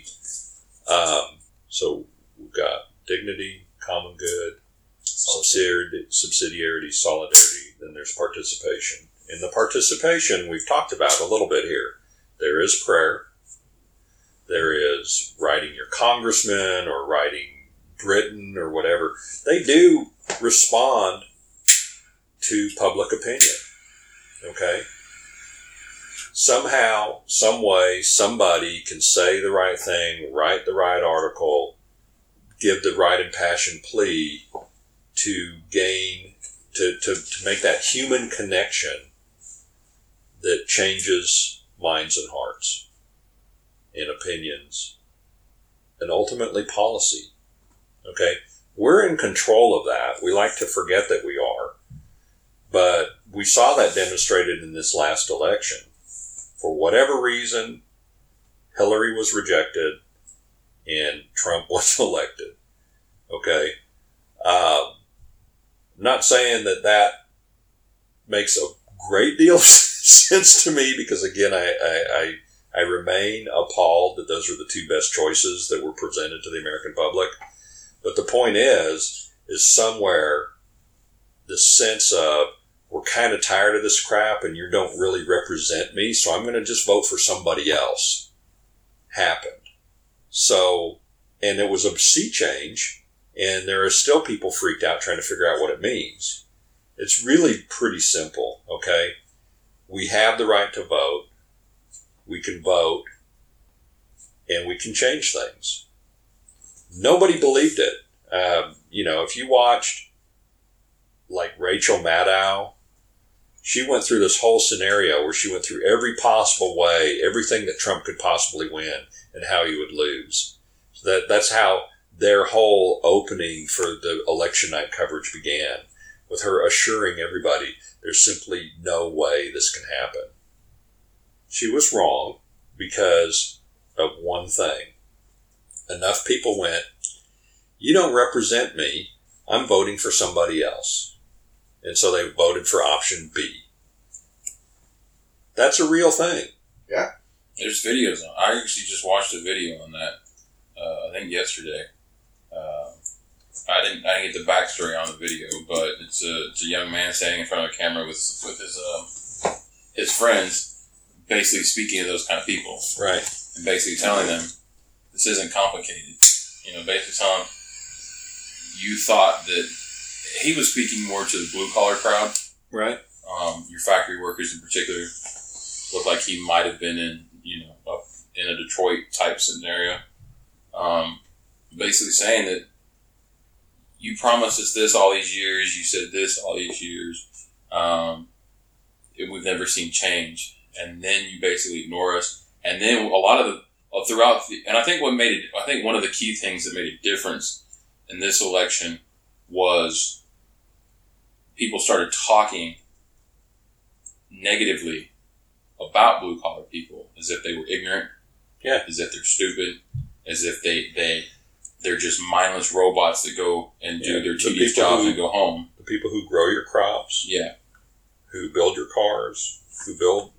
S1: So we've got dignity, common good, subsidiarity, solidarity. Then there's participation. In the participation, we've talked about a little bit here. There is prayer. There is writing your congressman or writing Britain or whatever. They do respond to public opinion. Okay? Somehow, some way, somebody can say the right thing, write the right article, give the right impassioned plea to gain, to make that human connection that changes minds and hearts and opinions and ultimately policy. Okay? We're in control of that. We like to forget that we are. But we saw that demonstrated in this last election. For whatever reason, Hillary was rejected and Trump was elected. Okay? Not saying that makes a great deal of sense to me because, again, I remain appalled that those are the two best choices that were presented to the American public. But the point is somewhere the sense of, we're kind of tired of this crap and you don't really represent me, so I'm going to just vote for somebody else, happened. So, and it was a sea change, and there are still people freaked out trying to figure out what it means. It's really pretty simple, okay? We have the right to vote, we can vote, and we can change things. Nobody believed it. If you watched, like, Rachel Maddow, she went through this whole scenario where she went through every possible way, everything that Trump could possibly win, and how he would lose. So that's how their whole opening for the election night coverage began, with her assuring everybody there's simply no way this can happen. She was wrong because of one thing. Enough people went, you don't represent me, I'm voting for somebody else. And so they voted for option B. That's a real thing.
S2: Yeah.
S3: There's videos on. I actually just watched a video on that. I think yesterday. I didn't get the backstory on the video, but it's a young man standing in front of a camera with his friends, basically speaking to those kind of people,
S1: right?
S3: And basically telling them this isn't complicated. Basically telling them, you thought that he was speaking more to the blue collar crowd,
S1: right?
S3: Your factory workers in particular. Looked like he might have been up in a Detroit type scenario. Basically saying that you promised us this all these years, you said this all these years, we've never seen change, and then you basically ignore us. And then a lot of and I think one of the key things that made a difference in this election was people started talking negatively about blue collar people as if they were ignorant, as if they're stupid, as if they're just mindless robots that go and do their tedious jobs and go home.
S1: The people who grow your crops, who build your cars, who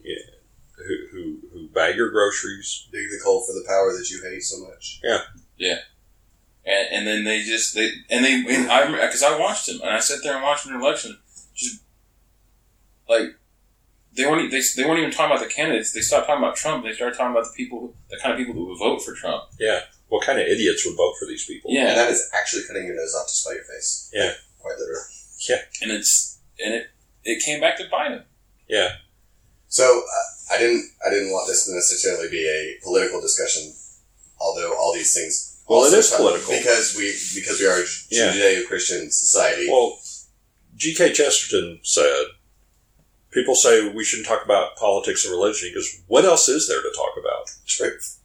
S1: bag your groceries,
S2: dig the coal for the power that you hate so much.
S3: Yeah. And then I remember, because I watched him, and I sat there and watched an election, just like they weren't even talking about the candidates. They stopped talking about Trump. They started talking about the kind of people who would vote for Trump.
S1: Yeah, what kind of idiots would vote for these people?
S3: Yeah,
S2: And that is actually cutting your nose off to spite your face.
S1: Yeah,
S2: quite literally.
S3: and it came back to bite him.
S1: Yeah.
S2: So I didn't want this to necessarily be a political discussion, although all these things.
S1: Well, it is
S2: come
S1: political
S2: because we are a Judeo-Christian society.
S1: Well, G.K. Chesterton said, people say we shouldn't talk about politics and religion because what else is there to talk about?
S2: Truth.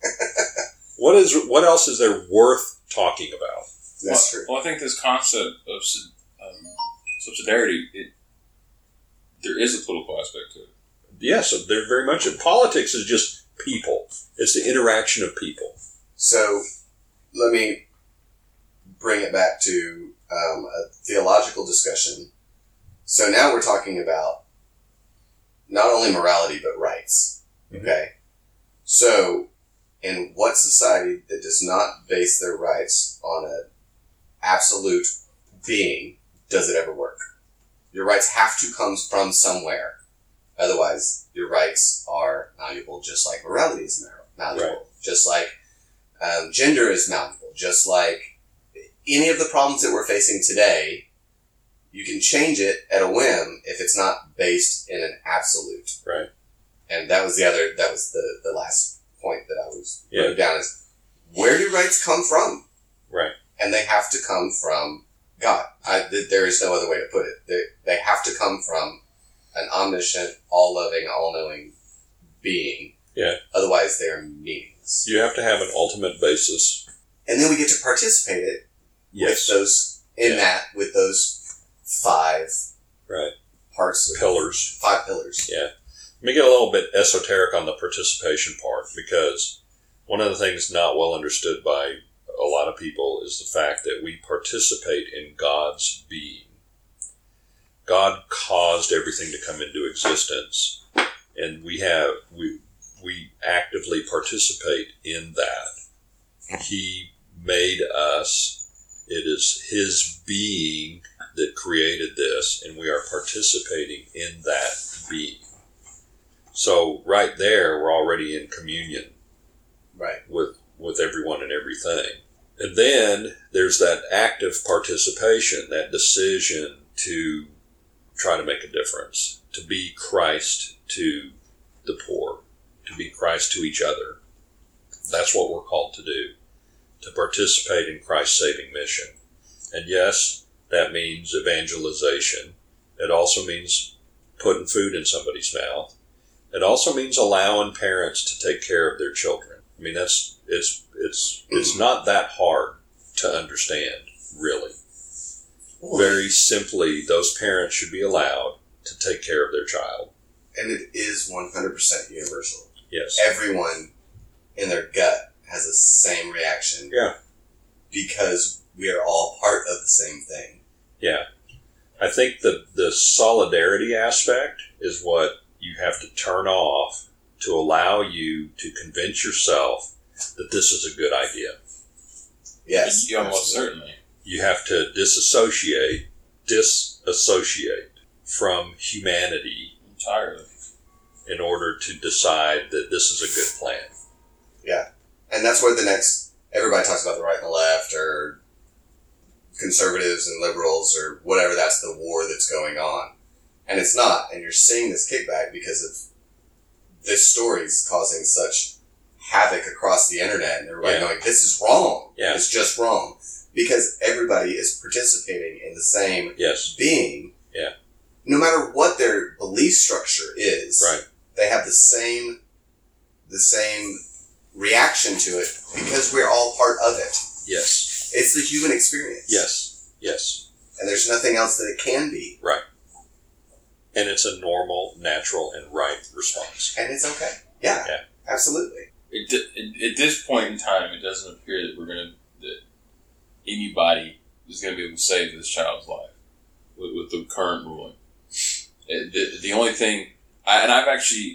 S1: What else is there worth talking about?
S2: That's true.
S3: Well, I think this concept of subsidiarity, there is a political aspect to it.
S1: Yes, there very much. Politics is just people. It's the interaction of people.
S2: So let me bring it back to a theological discussion. So now we're talking about not only morality, but rights.
S1: Mm-hmm.
S2: Okay? So, in what society that does not base their rights on an absolute being does it ever work? Your rights have to come from somewhere. Otherwise, your rights are malleable, just like morality is malleable.
S1: Right.
S2: Just like gender is malleable. Just like any of the problems that we're facing today, you can change it at a whim if it's not based in an absolute.
S1: Right.
S2: And that was the last point that I was putting down is, where do rights come from?
S1: Right.
S2: And they have to come from God. There is no other way to put it. They have to come from an omniscient, all-loving, all-knowing being.
S1: Yeah.
S2: Otherwise, they're meaningless.
S1: You have to have an ultimate basis.
S2: And then we get to participate it
S1: Yes.
S2: with those 5
S1: Right.
S2: parts of
S1: Pillars.
S2: 5 pillars.
S1: Yeah. Let me get a little bit esoteric on the participation part, because one of the things not well understood by a lot of people is the fact that we participate in God's being. God caused everything to come into existence, and we actively participate in that. He made us. It is His being that created this, and we are participating in that being. So right there, we're already in communion,
S2: Right.
S1: with everyone and everything. And then there's that active participation, that decision to try to make a difference, to be Christ to the poor, to be Christ to each other. That's what we're called to do, to participate in Christ's saving mission. And yes, that means evangelization. It also means putting food in somebody's mouth. It also means allowing parents to take care of their children. I mean, it's not that hard to understand, really. Very simply, those parents should be allowed to take care of their child.
S2: And it is 100% universal.
S1: Yes.
S2: Everyone in their gut has the same reaction.
S1: Yeah.
S2: Because we are all part of the same thing.
S1: Yeah. I think the solidarity aspect is what you have to turn off to allow you to convince yourself that this is a good idea.
S2: Yes.
S3: You almost certainly.
S1: You have to disassociate from humanity
S3: Entirely.
S1: in order to decide that this is a good plan.
S2: Yeah. And that's where everybody talks about the right and the left, or conservatives and liberals, or whatever. That's the war that's going on. And it's not. And you're seeing this kickback because of this story's causing such havoc across the internet, and everybody going, this is wrong.
S1: Yeah.
S2: It's just wrong. Because everybody is participating in the same being.
S1: Yeah.
S2: No matter what their belief structure is.
S1: Right.
S2: They have the same reaction to it because we're all part of it.
S1: Yes.
S2: It's the human experience.
S1: Yes. Yes.
S2: And there's nothing else that it can be.
S1: Right. And it's a normal, natural, and right response.
S2: And it's okay. Yeah. Absolutely.
S3: At this point in time, it doesn't appear that anybody is going to be able to save this child's life with the current ruling. The only thing, I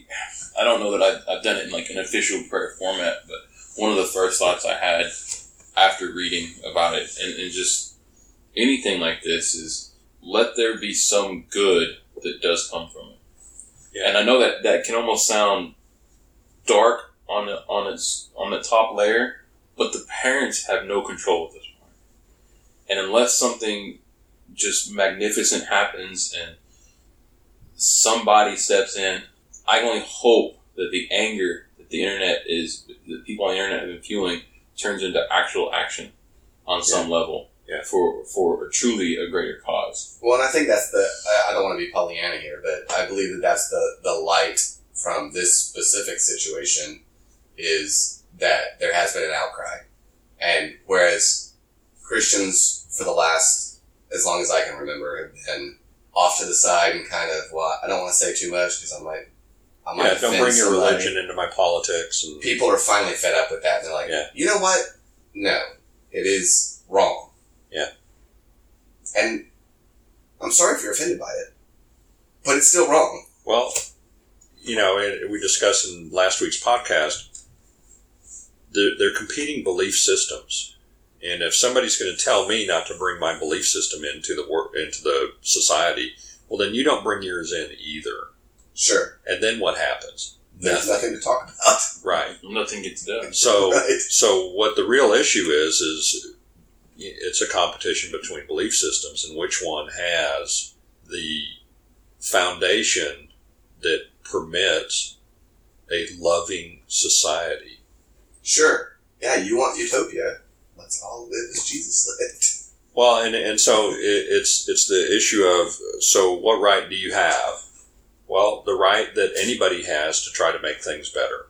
S3: don't know that I've done it in like an official prayer format, but one of the first thoughts I had after reading about it, and just anything like this is, let there be some good that does come from it. Yeah. And I know that can almost sound dark on the top layer, but the parents have no control at this point. And unless something just magnificent happens and somebody steps in, I can only hope that the anger that that people on the internet have been fueling turns into actual action on some level for truly a greater cause.
S2: Well, and I think that's I don't want to be Pollyanna here, but I believe that that's the light from this specific situation is that there has been an outcry. And whereas Christians for the last, as long as I can remember, have been off to the side and kind of, well, I don't want to say too much because I might
S1: don't bring your religion into my politics. And
S2: people are finally fed up with that. They're like, you know what? No, it is wrong.
S1: Yeah.
S2: And I'm sorry if you're offended by it, but it's still wrong.
S1: Well, we discussed in last week's podcast, they're competing belief systems. And if somebody's going to tell me not to bring my belief system into the society, well, then you don't bring yours in either.
S2: Sure.
S1: And then what happens?
S2: There's nothing to talk about.
S1: Right.
S3: Nothing gets done.
S1: So, so what the real issue is it's a competition between belief systems and which one has the foundation that permits a loving society.
S2: Sure. Yeah, you want utopia. Let's all live as Jesus lived.
S1: Well, and so it's the issue of, so what right do you have? Well, the right that anybody has to try to make things better.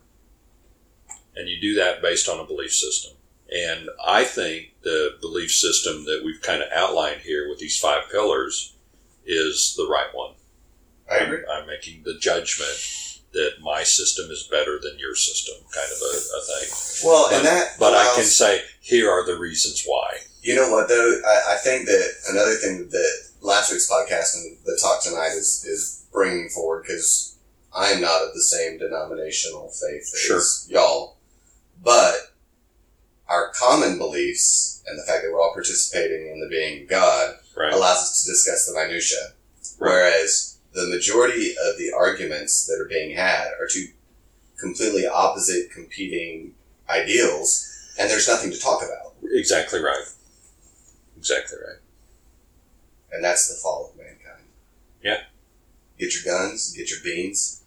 S1: And you do that based on a belief system. And I think the belief system that we've kind of outlined here with these 5 pillars is the right one.
S2: I agree.
S1: I'm making the judgment that my system is better than your system, kind of a thing.
S2: Well,
S1: but I can say, here are the reasons why.
S2: You know what, though? I think that another thing that last week's podcast and the talk tonight is bringing forward, because I am not of the same denominational faith as y'all, but our common beliefs and the fact that we're all participating in the being God allows us to discuss the minutia. Right. Whereas the majority of the arguments that are being had are two completely opposite competing ideals, and there's nothing to talk about.
S1: Exactly right. Exactly right.
S2: And that's the fall of mankind.
S1: Yeah.
S2: Get your guns, get your beans,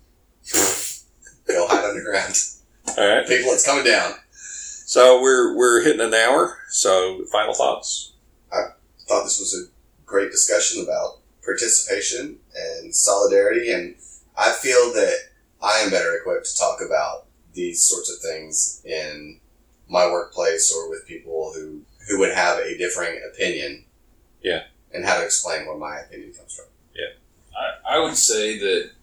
S2: go hide underground.
S1: All right.
S2: People, it's coming down.
S1: So we're hitting an hour, so final thoughts?
S2: I thought this was a great discussion about participation and solidarity, and I feel that I am better equipped to talk about these sorts of things in my workplace or with people who would have a differing opinion.
S1: Yeah.
S2: And how to explain where my opinion comes from.
S3: Yeah. I would say that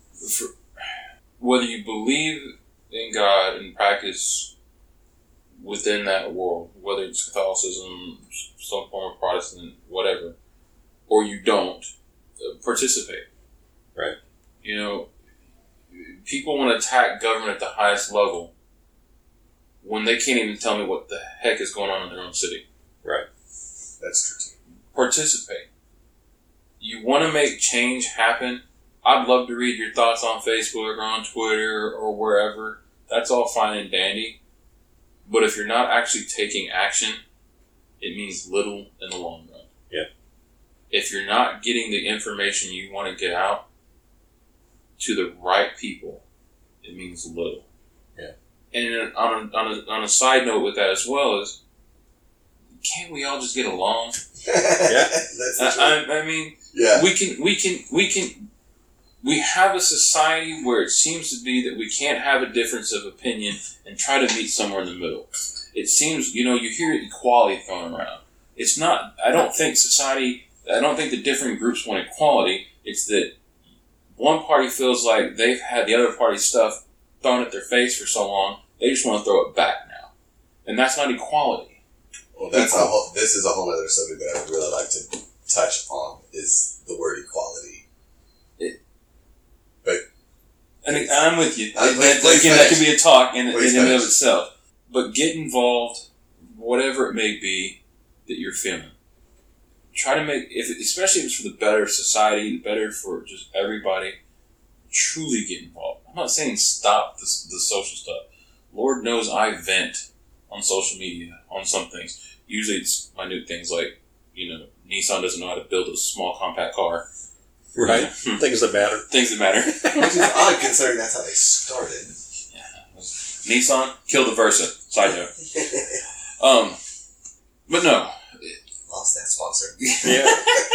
S3: whether you believe in God and practice within that world, whether it's Catholicism, some form of Protestant, whatever, or you don't, participate.
S1: Right.
S3: People want to attack government at the highest level when they can't even tell me what the heck is going on in their own city.
S1: Right.
S2: That's true too.
S3: Participate. You want to make change happen? I'd love to read your thoughts on Facebook or on Twitter or wherever. That's all fine and dandy. But if you're not actually taking action, it means little in the long run.
S1: Yeah.
S3: If you're not getting the information you want to get out to the right people, it means little.
S1: Yeah.
S3: And on a side note with that as well is, can't we all just get along?
S1: Yeah.
S3: I mean,
S2: yeah.
S3: We have a society where it seems to be that we can't have a difference of opinion and try to meet somewhere in the middle. It seems, you hear equality thrown around. It's not, I don't think the different groups want equality. It's that one party feels like they've had the other party's stuff thrown at their face for so long, they just want to throw it back now. And that's not equality.
S2: Well, this is a whole other subject that I would really like to touch on, is the word equality.
S3: And I'm with you. That can be a talk in and of itself. But get involved whatever it may be that you're feeling. Try to make, especially if it's for the better of society, the better for just everybody, truly get involved. I'm not saying stop the social stuff. Lord knows I vent on social media on some things. Usually it's minute things like, Nissan doesn't know how to build a small compact car.
S1: Right. Things that matter.
S3: Things that matter.
S2: Which is odd considering that's how they started.
S3: Nissan, kill the Versa. Side note. But no.
S2: Lost that sponsor.
S1: Yeah.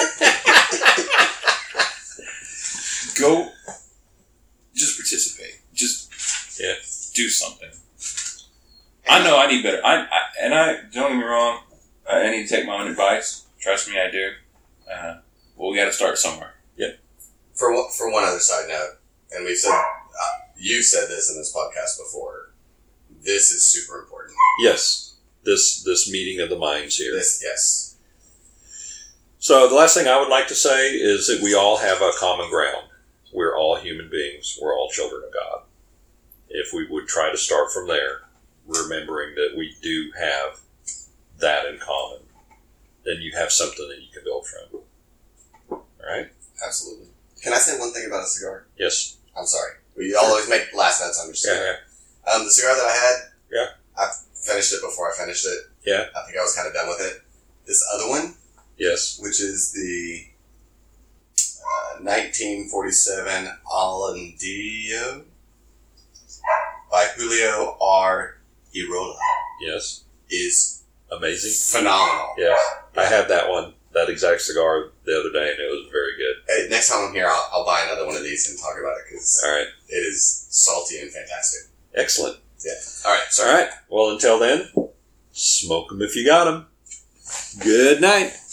S3: Go. Just participate. Just do something. I know I need better. I don't get me wrong. I need to take my own advice. Trust me, I do. Well, we got to start somewhere.
S2: Yep. For one other side note, and we've said, you've said this in this podcast before. This is super important.
S1: Yes. This meeting of the minds here.
S2: Yes.
S1: So the last thing I would like to say is that we all have a common ground. We're all human beings. We're all children of God. If we would try to start from there, remembering that we do have that in common, then you have something that you can build from. All right?
S2: Absolutely. Can I say one thing about a cigar?
S1: Yes.
S2: I'm sorry. We always make last notes on your cigar.
S1: Yeah.
S2: The cigar that I had,
S1: Yeah.
S2: I finished it before I finished it.
S1: Yeah.
S2: I think I was kind of done with it. This other one,
S1: Yes.
S2: which is the 1947 Alandillo by Julio R. Irola,
S1: Yes.
S2: is
S1: Amazing.
S2: phenomenal.
S1: Yes. I had that exact cigar the other day, and it was very good.
S2: Hey, next time I'm here, I'll buy another one of these and talk about it because
S1: All right.
S2: it is salty and fantastic.
S1: Excellent.
S2: Yeah. All right.
S1: All
S2: Sorry.
S1: right. Well, until then, smoke them if you got them. Good night.